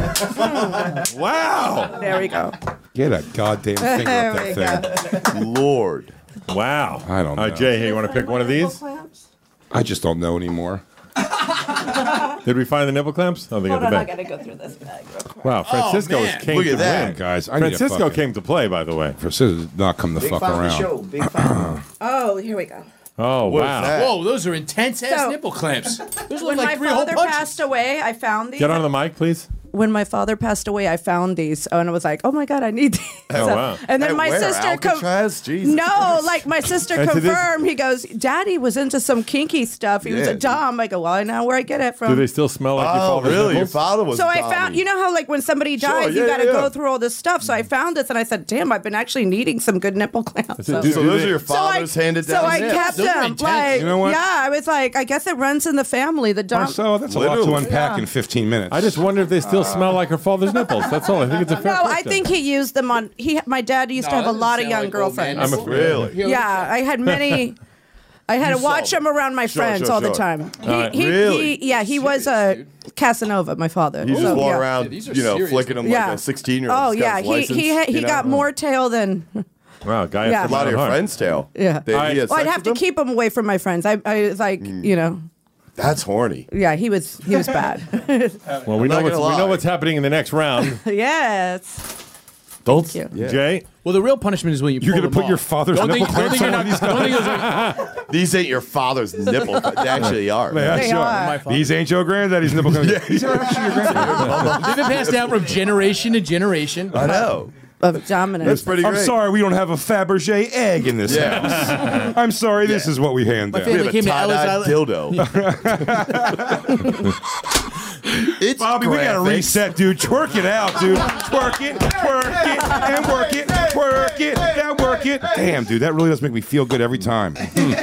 Wow. There we go. Get a goddamn finger There up we that thing. Lord. Wow. I don't know. Jay, hey, you want to pick one of these? I just don't know anymore. Did we find the nipple clamps? Oh, they got Hold the on, I bag. gotta go through this bag real quick. Wow, Francisco man. came Look to at that. win. Guys, I need a Francisco fucking- came to play, by the way. Francisco did not come the Big fuck fan of the around. show. Big fan. Oh, here we go. Oh, What is wow. that? Whoa, those are intense ass So- nipple clamps. Those look When like my 3 whole father punches. passed away, I found these. Get on the mic, please. When my father passed away, I found these, and I was like, "Oh my god, I need these." Oh, wow. And then Hey, my where? sister Alcatraz? Jesus. No, like my sister And to this- confirmed. He goes, "Daddy was into some kinky stuff. He was Yeah. a dom." I go, "Well, I know where I get it Do from." they still smell like your Oh, father's really? Your nipples? father was So I Tommy. found, you know how like when somebody Sure, dies, you yeah, got to yeah. go through all this stuff. So I found this, and I said, "Damn, I've been actually needing some good nipple clamps." So So, do- So those they- are your father's handed down. so I nips. kept Those are them. intense. Like, You know what? yeah, I was like, I guess it runs in the family. The dom. Marcel, that's a lot to Literally. unpack Yeah. in 15 minutes. I just wonder if they still smell like her father's nipples. That's all. I think it's a fair No, I question. think he used them on. My dad used to have a lot of young girlfriends. I'm afraid. Really? Yeah, I had many. I had to You watch saw him around my Sure, friends sure, all the sure. time. Really? He was a Casanova, my father. You just So, walk yeah. around, these are you know, serious. flicking them Yeah. like a 16-year-old. Oh yeah, he got more tail than Wow, guy Yeah. after A lot of my your heart. friends' tail. yeah. They, he had Well, I'd sex have with to them? keep him away from my friends. I was like, you know, That's horny. yeah, he was bad. Well, we know not what's gonna lie. happening in the next round. Yes. Don't you. Yeah. Jay, Well, the real punishment is when you You're pull going to them put your off. father's Don't nipple think, don't clamps think on you're one not, of these don't think it was like, These ain't your father's nipple. They actually are. Yeah, They sure. are. These ain't your granddaddy's nipple clamps. These are actually your granddaddy's. they've been passed down from generation to generation. I know. Of dominance. That's pretty I'm great. sorry we don't have a Fabergé egg in this Yeah. house. I'm sorry, this is what we hand down. We have a came to Ellis tie-dye Island. dildo. It's Bobby, we got to graphics. reset, dude. Twerk it out, dude. Twerk it, and work it, twerk it, and work it. Damn, dude, that really does make me feel good every time.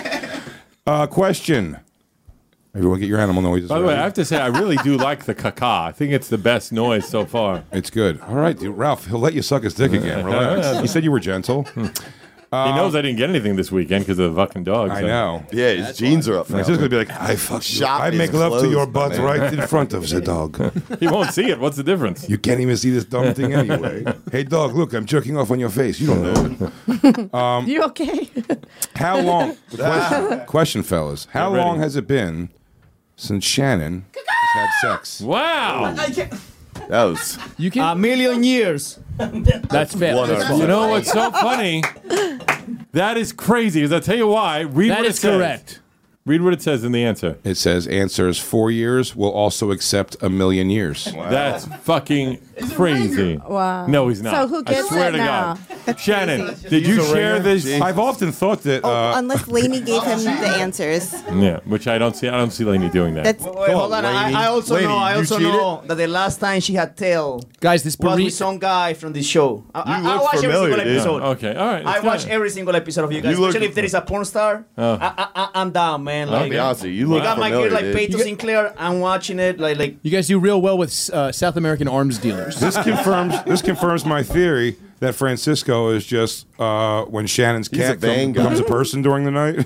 Question. Everyone get your animal noises. by the way, I ready. have to say I really do like the caca. I think it's the best noise so far. It's good. All right, dude. Ralph, he'll let you suck his dick again. Relax. He said you were gentle. He knows I didn't get anything this weekend because of the fucking dog. I know. Yeah, his jeans are up. He's just gonna be like, I make love to your butt right in front of the dog. He won't see it. What's the difference? You can't even see this dumb thing anyway. Hey, dog, look, I'm jerking off on your face. You don't know. You okay? How long? Question, fellas. How long has it been since Shannon has had sex? Wow. That was You can. A million years. That's fair. That's fair. You know what's so funny? That is crazy. Because I'll tell you why. Read That what it is says. correct. Read what it says in the answer. It says answers 4 years will also accept a million years. That's fucking crazy. Wow. No, he's not. So who gets I swear it to now? God. Shannon, did you share this? I've often thought that. Unless Lainey gave him the answers. Yeah, which I don't see. I don't see Lainey doing that. That's Wait, hold on. I also Lady, know. I you also cheated? know that the last time she had tail Guys, this was with burrito. some guy from the show. I look watch every familiar, single dude. episode. Okay, all right. I it's watch fine. every single episode of you guys, You look- especially if there is a porn star. I'm down, man. I'll Like, be honest with you. You we look got my familiar, kid like dude. Peyton Sinclair. I'm watching it like. You guys do real well with South American arms dealers. This confirms my theory that Francisco is just when Shannon's He's a cat vain guy. becomes a person during the night.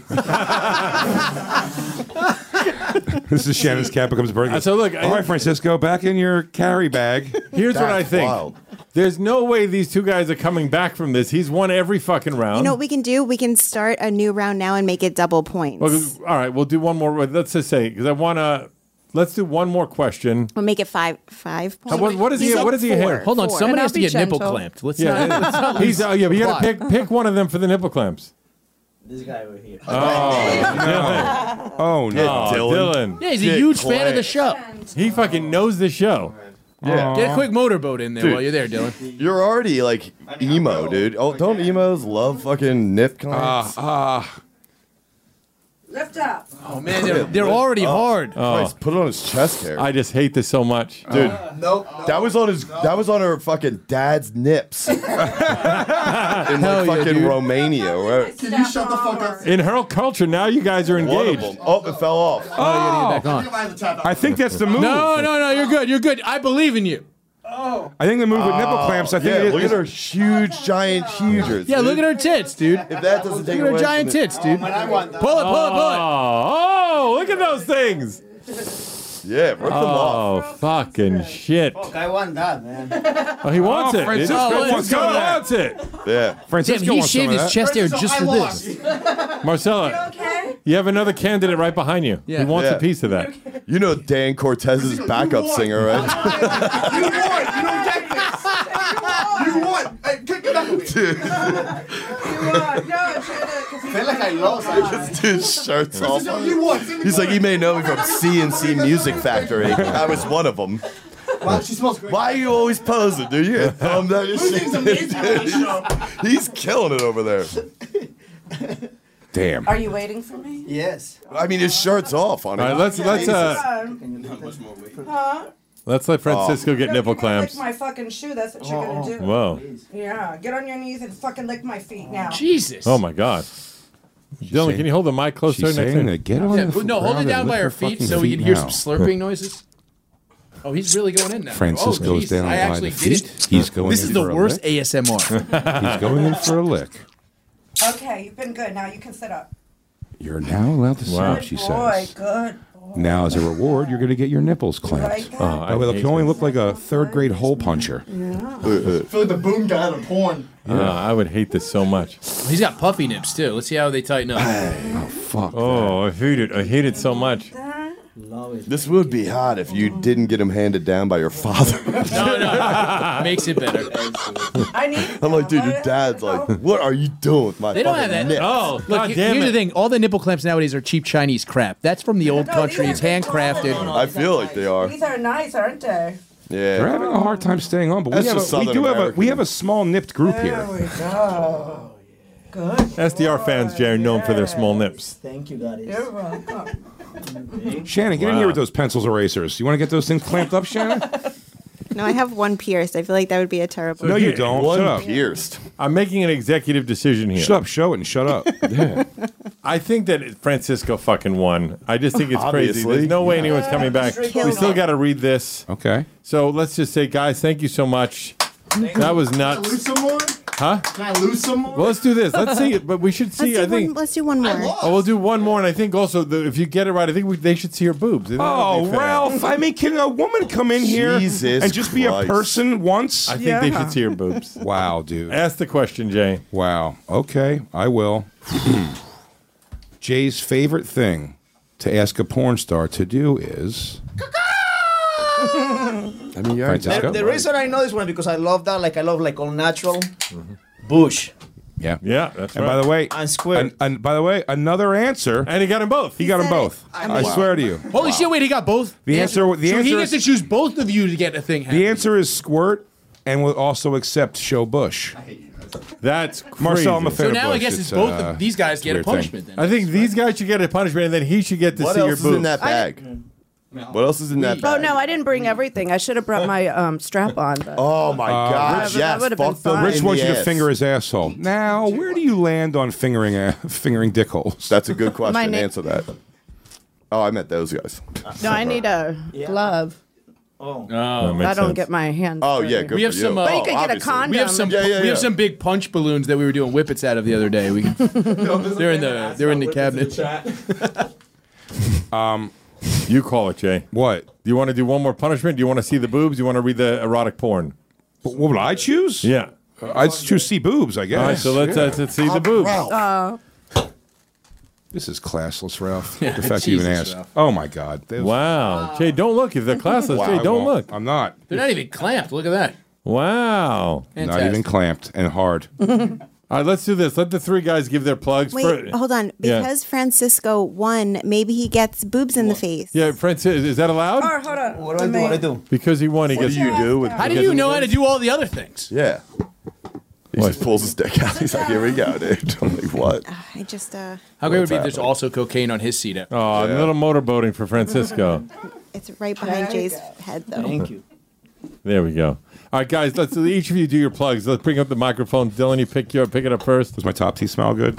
This is Shannon's cat becomes a person. So look, all right, Francisco, back in your carry bag. Here's what I That's think. wild. There's no way these two guys are coming back from this. He's won every fucking round. You know what we can do? We can start a new round now and make it double points. Well, all right, we'll do one more. Let's just say because I want to. Let's do one more question. We'll make it five points. What is he? What is he here? Hold on, Four. somebody And has to I'll be get nipple gentle. clamped. Let's Yeah, not. he's. Yeah, but you got to pick one of them for the nipple clamps. This guy over here. Oh, Oh no, Dylan. Yeah, he's a huge fan of the show. He fucking knows the show. Yeah. Get a quick motorboat in there Dude. while you're there, Dylan. You're already like emo, dude. Oh, don't emos love fucking nip clamps? Lift up. Oh man, they're already hard. Christ, put it on his chest hair. I just hate this so much. Dude, Nope. that was on her fucking dad's nips. In like yeah, fucking dude. Romania, right? Can you shut the fuck up? In her culture, now you guys are One of engaged. them. Oh, it fell off. Oh, you gotta get back on. I think that's the move. No, you're good. You're good. I believe in you. I think the move with nipple clamps. I think Yeah, it look is. at her huge, giant hugers. Yeah, look at her tits, dude. If that doesn't take Look at her away giant from it- tits, dude. Pull it, pull it, pull it. Oh, look at those things. Yeah, rip them off. Oh, fucking shit. Fuck, I want that, man. Oh, he wants it. Francisco wants Francisco some of that. wants it. Yeah. Damn, Francisco he wants some shaved of his that. chest hair just for this. Marcella, Okay. you have another candidate right behind you. Yeah. He wants Yeah. a piece of that. You know Dan Cortez's backup singer, right? You won. You don't get this. You won. Hey, get back over here. I feel like I lost. This dude's shirt's off. You won. He's like, you may know me from C&C Music Factory. I was one of them. Wow, she smells great. Why are you always posing, dude? You gotta thumb down your shit. Everything's amazing on this show. He's killing it over there. Damn. Are you waiting for me? Yes. I mean, his shirt's off on All right, let's let Francisco get nipple clamps. Lick my fucking shoe. That's what you're gonna do. Whoa. Yeah, get on your knees and fucking lick my feet now. Jesus. Oh my God. Dylan, saying- can you hold the mic closer She's next saying to that get on Yeah, the no, hold it ground down and by lick her feet fucking so we can hear some now. slurping noises. Oh, he's really going in now. Francisco's oh, geez, down I by actually the did feet. it. He's going This in is the for a worst lick. ASMR. He's going in for a lick. Okay, you've been good. Now you can sit up. You're now allowed to sit Wow. up, she Boy, says. good. Now, as a reward, you're going to get your nipples clamped. Like that. Oh, By the way, look, you only look like a third-grade hole puncher. I feel like the boom guy out of porn. I would hate this so much. He's got puffy nips too. Let's see how they tighten up. Oh, fuck. Oh, I hate it. I hate it so much. This would be hot if you didn't get him handed down by your father. No, makes it better. I need. I'm like, dude, your dad's like, what are you doing with my They don't fucking have that. nips? Oh, Look, God damn here's it. the thing. All the nipple clamps nowadays are cheap Chinese crap. That's from the old country. It's handcrafted. I feel like they are. These are nice, aren't they? They're Yeah. having a hard time staying on, but That's we have just a, we Southern do have a American. we have a small nipped group here. There we go. Good. SDR fans, Jerry, known for their small nips. Thank you, guys. You're welcome. Shannon, get in here with those pencils erasers. You want to get those things clamped up, Shannon? No, I have one pierced. I feel like that would be a terrible. No, you don't. One Shut up. pierced. I'm making an executive decision here. Shut up. Show it and shut up. I think that Francisco fucking won. I just think it's crazy. Obviously. There's no way anyone's coming back. Kill We still it. got to read this. Okay. So let's just say, guys, thank you so much. That was nuts. Lose some more? Huh? Can I lose some more? Well, let's do this. Let's see it, but we should see. Let's do one more. Oh, we'll do one more, and I think also if you get it right, I think they should see your boobs. Oh, Ralph! I mean, can a woman come in here Jesus and just be a Christ. person once? I think they should see your boobs. Wow, dude. Ask the question, Jay. Wow. Okay, I will. Jay's favorite thing to ask a porn star to do is. I mean, you're The reason I know this one is because I love that. Like I love all natural. Bush. Yeah. Yeah, that's And right. by the way, And square. and by the way, another answer. And he got them both. He got them both. I swear to you. Holy shit! Wait, he got both. The answer. The So answer. he gets to choose both of you to get a thing. The answer is squirt, and will also accept show Bush. That's crazy. Marcel, I'm a fan So of now I Bush. guess it's both of these guys get a punishment. Then I think these guys should get a punishment, and then he should get to What see your else is boobs. in that bag? What else is in that Oh bag? no, I didn't bring everything. I should have brought my strap on. But Oh my gosh! that Yes, would've been fuck them fun. Rich in wants the you to ass. finger his asshole. Now, where do you land on fingering dick holes? That's a good My question. na- Answer that. Oh, I meant those guys. no, I need a glove. Oh. That makes I don't sense. get my hands. Oh dirty. yeah, good We have for some, you. but you could get a obviously. condom. we have some. Yeah, We yeah. have some big punch balloons that we were doing whippets out of the other day. They're in the cabinet. You call it, Jay. What? Do you want to do one more punishment? Do you want to see the boobs? Do you want to read the erotic porn? What would I choose? Yeah. I'd choose see boobs, I guess. All right, so let's see the boobs. This is classless, Ralph. The fact you even Jesus, asked. Ralph. Oh my God. Wow. Jay, don't look. If they're classless, Jay, don't look. I'm not. They're not even clamped. Look at that. Wow. Not even clamped and hard. All right, let's do this. Let the three guys give their plugs. Wait, hold on. Yeah. Because Francisco won, maybe he gets boobs in the face. Yeah, Francis, is that allowed? Hold on. What do I do? What do I do? Because he won, he What gets. do you do with? How do you know how to do all the other things? Yeah. He just pulls his dick out. He's like, "Here we go, dude." I'm like, "What?" I just, How great would it be if there's happening? also cocaine on his seat? Oh, a little motorboating for Francisco. it's right behind Jay's head, though. Thank you. There we go. All right, guys, let's each of you do your plugs. Let's bring up the microphone. Dylan, you pick it up first. Does my top teeth smell good?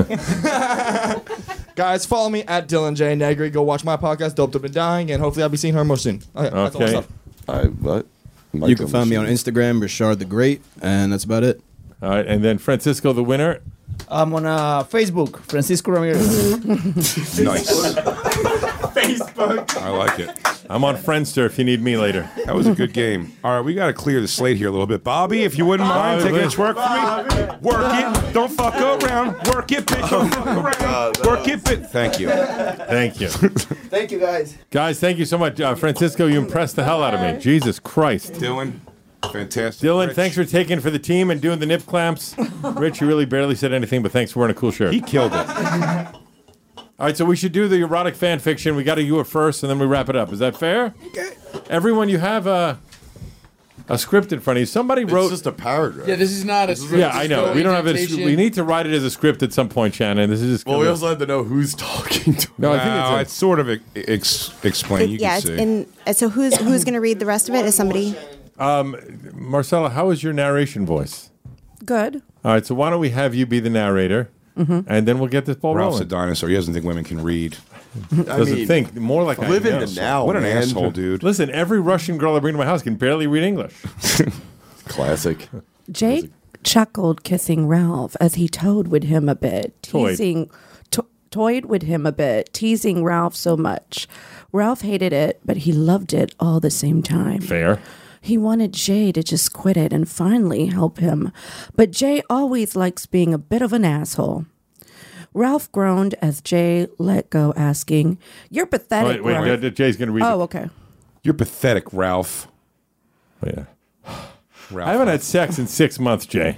Guys, follow me at Dylan J. Negri. Go watch my podcast, Doped Up and Dying, and hopefully I'll be seeing her more soon. Okay. That's all my Okay. stuff. What? You can find me on Instagram, Rashard the Great, and that's about it. All right, and then Francisco, the winner. I'm on Facebook, Francisco Ramirez. Nice. Facebook. I like it. I'm on Friendster if you need me later. That was a good game. All right, we got to clear the slate here a little bit. Bobby, if you wouldn't mind taking a twerk for me. Work it. Don't fuck around. Work it, bitch. Don't fuck around. Work it, bitch. Thank you. Thank you. Thank you, guys. Guys, thank you so much. Francisco, you impressed the hell out of me. Jesus Christ. Dylan, fantastic. Dylan, Rich. thanks for taking for the team and doing the nip clamps. Rich, you really barely said anything, but thanks for wearing a cool shirt. He killed it. All right, so we should do the erotic fan fiction. We got to do it first, and then we wrap it up. Is that fair? Okay. Everyone, you have a script in front of you. Somebody wrote. It's just a paragraph. Yeah, this is not a script. Yeah, I know. We don't have it. We need to write it as a script at some point, Shannon. This is just. Well, we also have to know who's talking to. No, I think it's sort of explained. You yeah, can it's see. in. So who's going to read the rest of it? Is somebody? Marcella, how is your narration voice? Good. All right, so why don't we have you be the narrator, and then we'll get this ball Ralph's a rolling. dinosaur. He doesn't think women can read. Doesn't think more like live I in know. the now. What an man. asshole, dude. Listen, every Russian girl I bring to my house can barely read English. Classic. Jake chuckled, kissing Ralph as he toyed with him a bit, toyed with him a bit, teasing Ralph so much. Ralph hated it, but he loved it all the same time. Fair. He wanted Jay to just quit it and finally help him, but Jay always likes being a bit of an asshole. Ralph groaned as Jay let go, asking, "You're pathetic, Wait, Ralph." Jay's going to read it. Oh, okay. You're pathetic, Ralph. Yeah. Ralph. I haven't had sex in 6 months, Jay.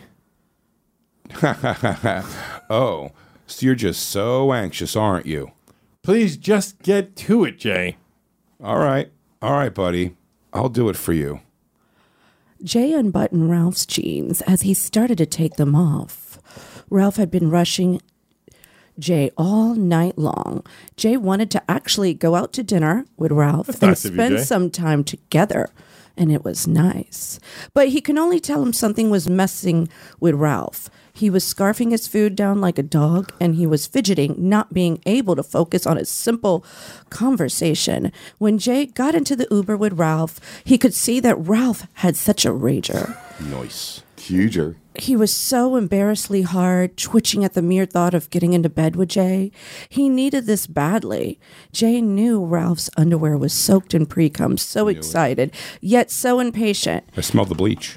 Oh, so you're just so anxious, aren't you? Please just get to it, Jay. All right, buddy. I'll do it for you. Jay unbuttoned Ralph's jeans as he started to take them off. Ralph had been rushing Jay all night long. Jay wanted to actually go out to dinner with Ralph That's and nice of you, spend Jay. some time together, and it was nice. But he can only tell him something was messing with Ralph. He was scarfing his food down like a dog, and he was fidgeting, not being able to focus on a simple conversation. When Jay got into the Uber with Ralph, he could see that Ralph had such a rager. Nice. Huger. He was so embarrassingly hard, twitching at the mere thought of getting into bed with Jay. He needed this badly. Jay knew Ralph's underwear was soaked in pre-cum, so excited, yet so impatient. I smelled the bleach.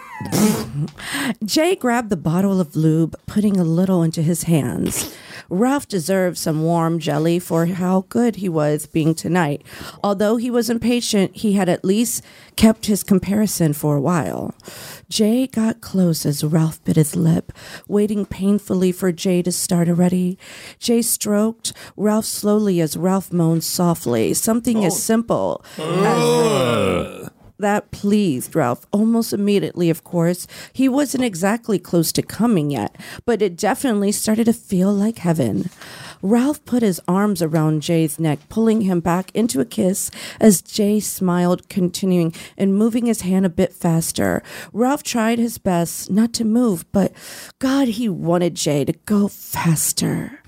Jay grabbed the bottle of lube, putting a little into his hands. Ralph deserved some warm jelly for how good he was being tonight. Although he was impatient, he had at least kept his comparison for a while. Jay got close as Ralph bit his lip, waiting painfully for Jay to start already. Jay stroked Ralph slowly as Ralph moaned softly. Something as simple as that pleased Ralph almost immediately, of course. He wasn't exactly close to coming yet, but it definitely started to feel like heaven. Ralph put his arms around Jay's neck, pulling him back into a kiss as Jay smiled, continuing and moving his hand a bit faster. Ralph tried his best not to move, but God, he wanted Jay to go faster.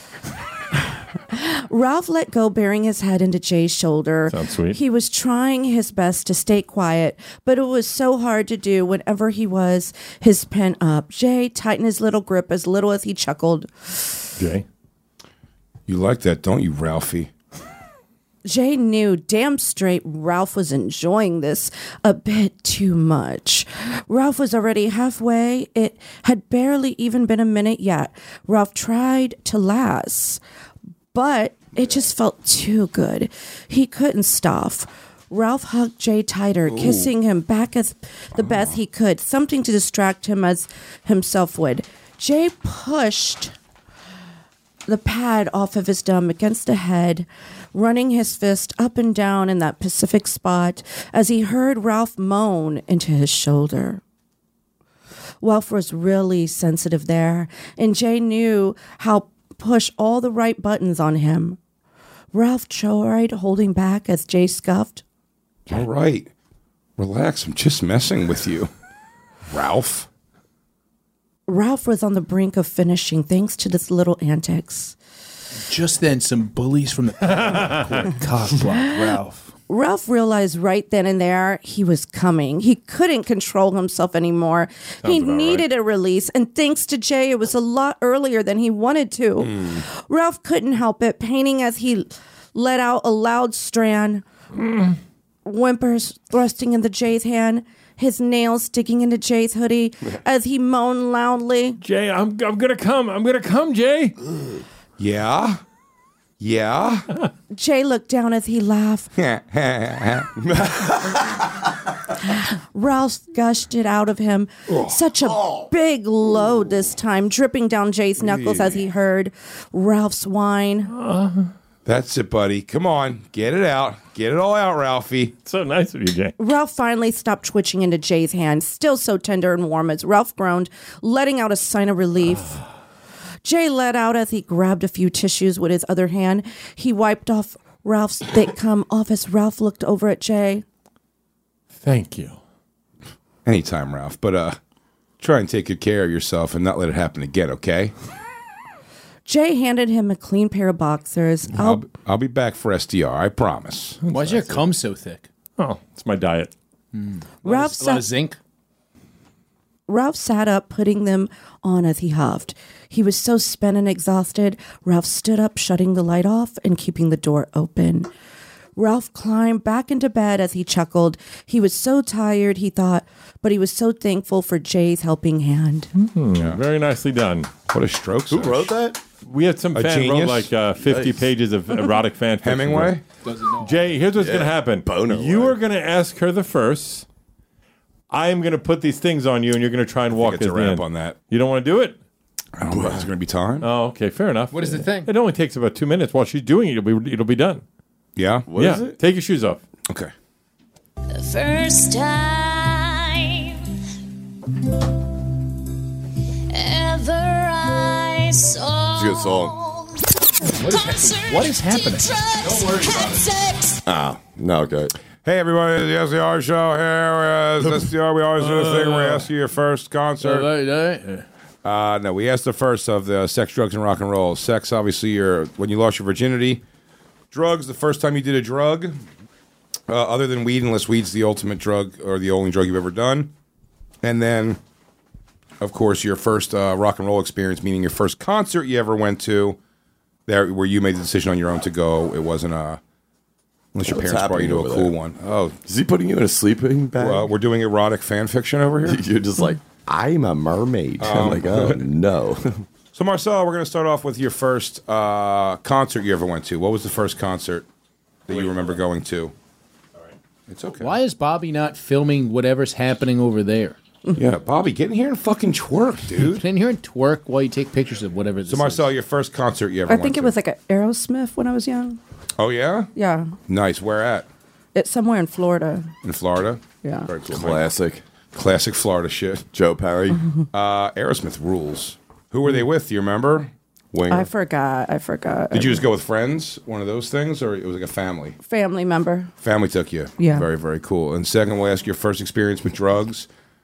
Ralph let go, bearing his head into Jay's shoulder. Sounds sweet. He was trying his best to stay quiet, but it was so hard to do whenever he was his pen up. Jay tightened his little grip as little as he chuckled. Jay? You like that, don't you, Ralphie? Jay knew damn straight Ralph was enjoying this a bit too much. Ralph was already halfway. It had barely even been a minute yet. Ralph tried to last, but it just felt too good. He couldn't stop. Ralph hugged Jay tighter, kissing him back as the best he could, something to distract him as himself would. Jay pushed the pad off of his thumb against the head, running his fist up and down in that specific spot as he heard Ralph moan into his shoulder. Ralph was really sensitive there, and Jay knew how to push all the right buttons on him. Ralph tried holding back as Jay scuffed. All right. Relax. I'm just messing with you. Ralph. Ralph was on the brink of finishing thanks to this little antics. Just then, some bullies from the cock block Ralph. Ralph realized right then and there he was coming. He couldn't control himself anymore. He needed a release, and thanks to Jay, it was a lot earlier than he wanted to. Ralph couldn't help it, painting as he let out a loud strand, whimpers thrusting into Jay's hand, his nails sticking into Jay's hoodie as he moaned loudly. Jay, I'm gonna come. I'm gonna come, Jay. Yeah? Yeah? Jay looked down as he laughed. Ralph gushed it out of him. Such a big load this time, dripping down Jay's knuckles as he heard Ralph's whine. That's it, buddy. Come on. Get it out. Get it all out, Ralphie. So nice of you, Jay. Ralph finally stopped twitching into Jay's hand, still so tender and warm as Ralph groaned, letting out a sign of relief. Jay let out as he grabbed a few tissues with his other hand. He wiped off Ralph's thick cum off as Ralph looked over at Jay. Thank you. Anytime, Ralph. But try and take good care of yourself and not let it happen again, okay? Jay handed him a clean pair of boxers. I'll be back for SDR, I promise. Why's your cum so thick? Oh, it's my diet. Ralph A lot of zinc? Ralph sat up, putting them on as he huffed. He was so spent and exhausted. Ralph stood up, shutting the light off and keeping the door open. Ralph climbed back into bed as he chuckled. He was so tired, he thought, but he was so thankful for Jay's helping hand. Very nicely done. What a stroke. Who wrote that? We had some A fan wrote genius? like 50 pages of erotic fan fiction. Hemingway? Jay, here's what's going to happen. Boner You word. are going to ask her the first. I am going to put these things on you, and you're going to try and walk It's this a wrap in. on that. You don't want to do it? I don't know if there's going to be time. Oh, okay, fair enough. What is the thing? It only takes about 2 minutes. While she's doing it, it'll be done. Yeah? What is it? Take your shoes off. Okay. The first time ever I saw. It's a good song. What is happening? Don't worry about it. Ah, no, okay. Hey, everybody, the SDR show here. SDR, we always do the thing where we ask you your first concert. No, we asked the first of the sex, drugs, and rock and roll. Sex, obviously, when you lost your virginity. Drugs, the first time you did a drug. Other than weed, unless weed's the ultimate drug or the only drug you've ever done. And then of course, your first rock and roll experience, meaning your first concert you ever went to, there where you made the decision on your own to go. It wasn't unless your What's parents brought you to a happening cool over there? one. Oh, Is he putting you in a sleeping bag? well, we're doing erotic fan fiction over here. You're just like, I'm a mermaid. I'm like, oh no. So, Marcel, we're going to start off with your first concert you ever went to. What was the first concert that you remember going to? All right. It's okay. Why is Bobby not filming whatever's happening over there? Yeah, Bobby, get in here and fucking twerk, dude. Get in here and twerk while you take pictures of whatever this So, Marcel, your first concert you ever I went think to? it was like an Aerosmith when I was young. Oh, yeah? Yeah. Nice. Where at? It's somewhere in Florida. In Florida? Yeah. Very cool. Classic. Classic Florida shit. Joe Perry. Aerosmith rules. Who were they with? Do you remember? Winger. I forgot. Did you just go with friends? One of those things? Or it was like a family? Family member. Family took you. Yeah. Very, very cool. And second, we'll ask your first experience with drugs.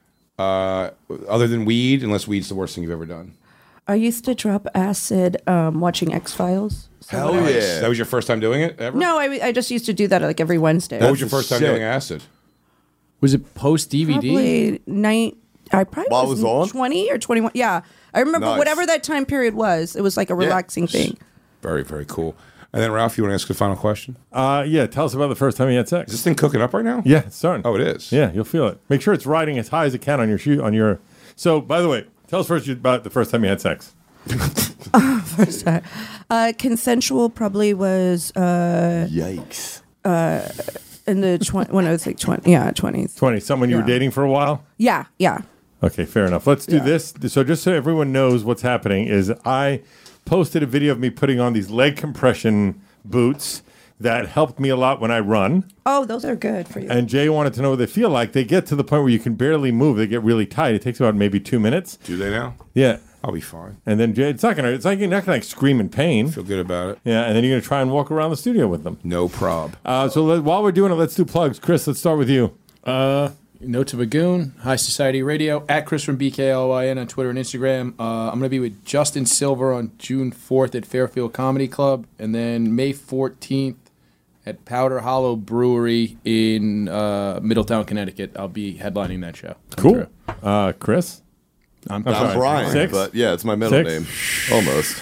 Other than weed, unless weed's the worst thing you've ever done. I used to drop acid watching X-Files. Hell Nice. yeah. That was your first time doing it ever? No, I just used to do that like every Wednesday. What was your That's first time shit. doing acid? Was it post DVD? Probably I probably While it was on? 20 or 21. Yeah. I remember Nice. whatever that time period was. It was like a relaxing thing. Very, very cool. And then, Ralph, you want to ask a final question? Yeah, tell us about the first time you had sex. Is this thing cooking up right now? Yeah, it's starting. Oh, it is? Yeah, you'll feel it. Make sure it's riding as high as it can on your shoe. So, by the way, tell us first about the first time you had sex. First time. Consensual probably was Yikes. in the when I was like 20. Yeah, 20s. 20. Someone you were Yeah. dating for a while? Yeah, yeah. Okay, fair enough. Let's do this. So just so everyone knows what's happening is I posted a video of me putting on these leg compression boots that helped me a lot when I run. Oh, those are good for you. And Jay wanted to know what they feel like. They get to the point where you can barely move. They get really tight. It takes about maybe 2 minutes. Do they now? Yeah. I'll be fine. And then Jay, it's like you're not gonna like scream in pain. Feel good about it. Yeah, and then you're gonna try and walk around the studio with them. No prob. While we're doing it, let's do plugs. Chris, let's start with you. Note to Bagoon, High Society Radio, at Chris from BKLYN on Twitter and Instagram. I'm going to be with Justin Silver on June 4th at Fairfield Comedy Club, and then May 14th at Powder Hollow Brewery in Middletown, Connecticut. I'll be headlining that show. Cool. Chris? I'm sorry, Brian, 6? but yeah, it's my middle 6? name. Almost.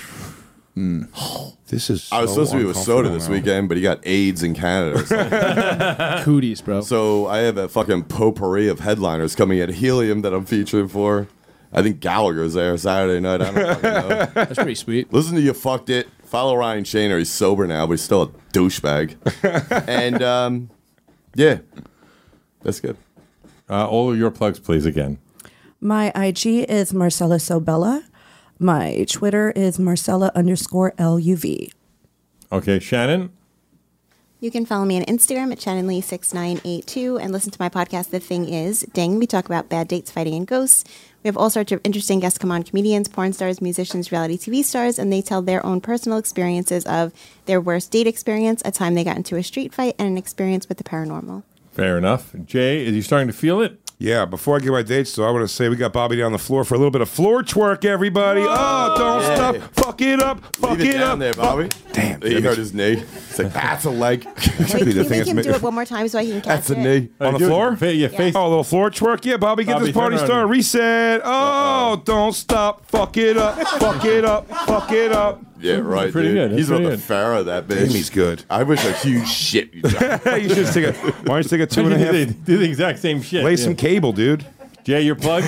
This is I was so supposed to be with Soda uncomfortable this now. weekend, but he got AIDS in Canada or something. Cooties, bro. So I have a fucking potpourri of headliners coming at Helium that I'm featuring for. I think Gallagher's there Saturday night. I don't fucking know. That's pretty sweet. Listen to You Fucked It. Follow Ryan Shaner. He's sober now, but he's still a douchebag. And yeah, that's good. All of your plugs, please, again. My IG is Marcella Sobella. My Twitter is Marcella_LUV. Okay, Shannon? You can follow me on Instagram at ShannonLee6982 and listen to my podcast, The Thing Is. Dang, we talk about bad dates, fighting, and ghosts. We have all sorts of interesting guests come on, comedians, porn stars, musicians, reality TV stars, and they tell their own personal experiences of their worst date experience, a time they got into a street fight, and an experience with the paranormal. Fair enough. Jay, are you starting to feel it? Yeah, before I get my dates, though, I want to say we got Bobby down the floor for a little bit of floor twerk, everybody. Whoa! Oh, don't Yay. stop. Fuck it up. Fuck Leave it it down up. there, Bobby. Damn. He hurt his knee. It's like, that's a leg. Wait, can you make him do it one more time so I can catch That's a it? knee. On the floor? Yeah, face. Oh, a little floor twerk? Yeah, Bobby, get Bobby, this party turn around. started. Reset. Oh, don't stop. Fuck it up. Fuck it up. Fuck it up. Yeah, right, Pretty dude. good. That's He's about pretty to good. Pharaoh that bitch. Amy's good. I wish a huge shit. You You should take a. Why don't you take a 2.5? They do the exact same shit. Lay Yeah. some cable, dude. Jay, your plugs?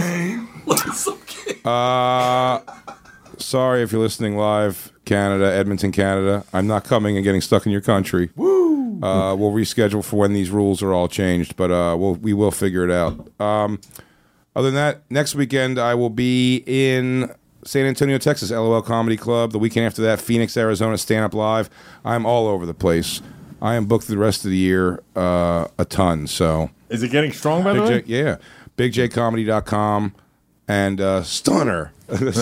Sorry if you're listening live, Canada, Edmonton, Canada. I'm not coming and getting stuck in your country. Woo! We'll reschedule for when these rules are all changed, but we will figure it out. Other than that, next weekend I will be in San Antonio, Texas, LOL Comedy Club. The weekend after that, Phoenix, Arizona, Stand Up Live. I'm all over the place. I am booked the rest of the year a ton. So Is it getting strong, by the way? yeah, BigJComedy.com and Stunner. It's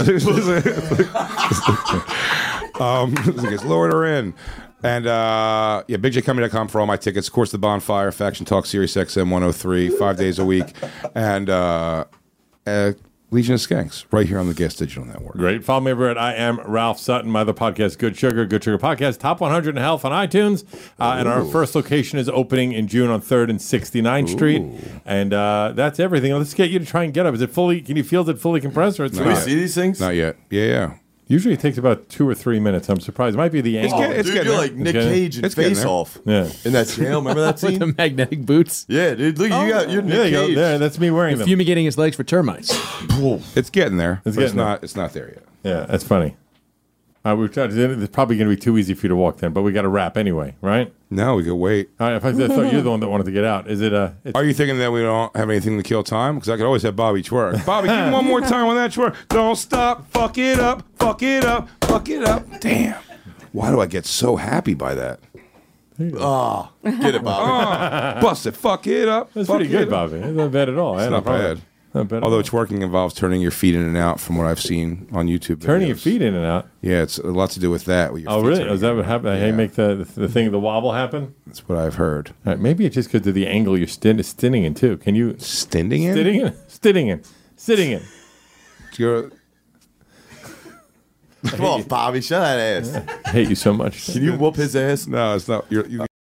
lowered her in. And yeah, BigJComedy.com for all my tickets. Of course, The Bonfire, Faction Talk, Sirius XM 103, 5 days a week. And Legion of Skanks, right here on the Gas Digital Network. Great. Follow me over at I Am Ralph Sutton. My other podcast, Good Sugar Podcast, Top 100 in Health on iTunes. And our first location is opening in June on 3rd and 69th Street. And that's everything. Let's get you to try and get up. Is it fully, can you feel it fully compressed? Or it's Can we see these things? Not yet. Yeah. Usually it takes about 2 or 3 minutes. I'm surprised. It might be the angle. Dude, you're like Nick Cage in Face Off. Yeah. In that jail. Remember that scene? With the magnetic boots. Yeah, dude. Look, you're Nick There you go. Cage. There, that's me wearing them. Fumigating his legs for termites. It's getting there. It's but getting there. It's not there yet. Yeah, that's funny. It's probably going to be too easy for you to walk then, but we got to wrap anyway, right? No, we could wait. All right, I thought you're the one that wanted to get out. Is it? Are you thinking that we don't have anything to kill time? Because I could always have Bobby twerk. Bobby, give me one more time on that twerk. Don't stop. Fuck it up. Fuck it up. Fuck it up. Damn. Why do I get so happy by that? Oh, get it, Bobby. Bust it. Fuck it up. That's Fuck pretty good, it up. Bobby. It's not bad at all. It's not bad. Not bad. Although twerking involves turning your feet in and out, from what I've seen on YouTube. Turning your videos. feet in and out. Yeah, it's a lot to do with that. With your Oh, feet really? turning Is that what happened? Hey, make the thing, the wobble happen? That's what I've heard. All right, maybe it's just because of the angle you're stinning in, too. Can you... Stinning in? Sitting in. You're... Come on, Bobby. Shut that ass. I hate you so much. Can you whoop his ass? No, it's not.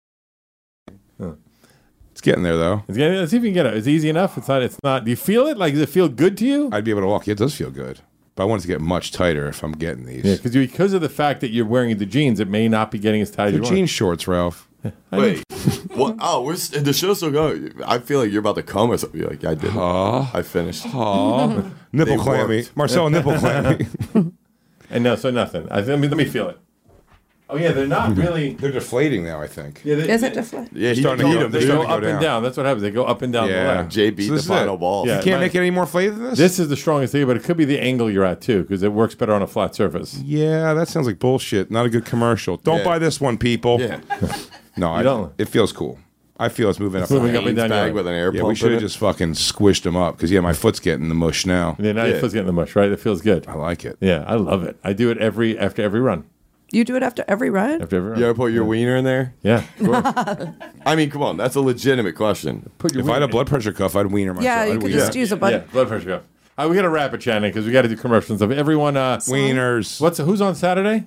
It's getting there, though. Let's see if you can get it. It's easy enough. It's not. Do you feel it? Like, does it feel good to you? I'd be able to walk. Yeah, it does feel good. But I want it to get much tighter if I'm getting these. Yeah, because of the fact that you're wearing the jeans, it may not be getting as tight as They're you want. jean shorts, Ralph. Wait. What? Oh, the show's still going. I feel like you're about to come or something. You're like, I did. I finished. Nipple They clammy. worked. Marcel, nipple clammy. And no, so nothing. Let me feel it. Oh yeah, they're not really. They're deflating now, I think. Yeah, Is it deflect? Yeah, They're starting to heat 'em. They They're go starting to up go and down. That's what happens. They go up and down the Yeah. leg. Jay beat So the this is final it. ball. Yeah. You can't make it any more flavor than this? This is the strongest thing, but it could be the angle you're at too, because it works better on a flat surface. Yeah, that sounds like bullshit. Not a good commercial. Don't Yeah. buy this one, people. Yeah. No, don't. it feels cool. I feel it's moving It's up. moving the up and Hanes down your bag leg. with an air Yeah, pump we should in have it. just fucking squished them up because my foot's getting the mush now. Yeah, now your foot's getting the mush, right? It feels good. I like it. Yeah, I love it. I do it after every run. You do it after every ride? After every run. You ever put your wiener in there? Yeah, of course. I mean, come on. That's a legitimate question. Put your If I had a blood pressure cuff, I'd wiener myself. Yeah, you I'd could wiener. just use a button. Yeah, blood pressure cuff. We got to wrap it, Shannon, because we got to do commercials and stuff. Everyone, Wieners. who's on Saturday?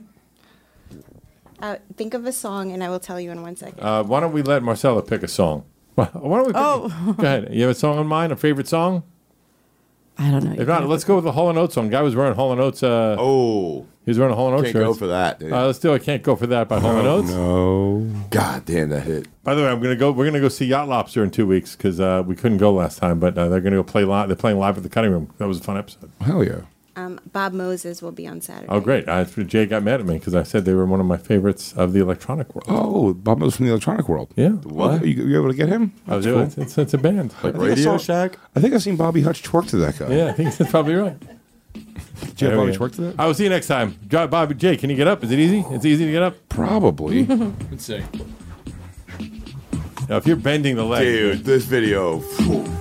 Think of a song, and I will tell you in 1 second. Why don't we let Marcella pick a song? Why don't we pick Go ahead. You have a song in mind, a favorite song? I don't know. If not, let's go with the Hall & Oates song. Guy was wearing Hall & Oates. Oh. He was wearing a Hall & Oates Can't shirt. go for that, dude. Let's do I Can't Go For That by Hall & Oates. No. God damn, that hit. By the way, we're gonna go see Yacht Lobster in 2 weeks because we couldn't go last time, but they're gonna go play live. They're playing live at the Cutting Room. That was a fun episode. Hell yeah. Bob Moses will be on Saturday. Oh, great! Jay got mad at me because I said they were one of my favorites of the electronic world. Oh, Bob was from the electronic world. Yeah. What? You able to get him? I was doing it. It's a band. Like I think I Radio saw- Shack? I think I've seen Bobby Hutch twerk to that guy. Yeah, I think that's probably right. Did you have Bobby twerk to that? I will see you next time. Bobby, Jay, can you get up? Is it easy? It's easy to get up? Probably. Let's see. Now, if you're bending the leg. Dude, this video.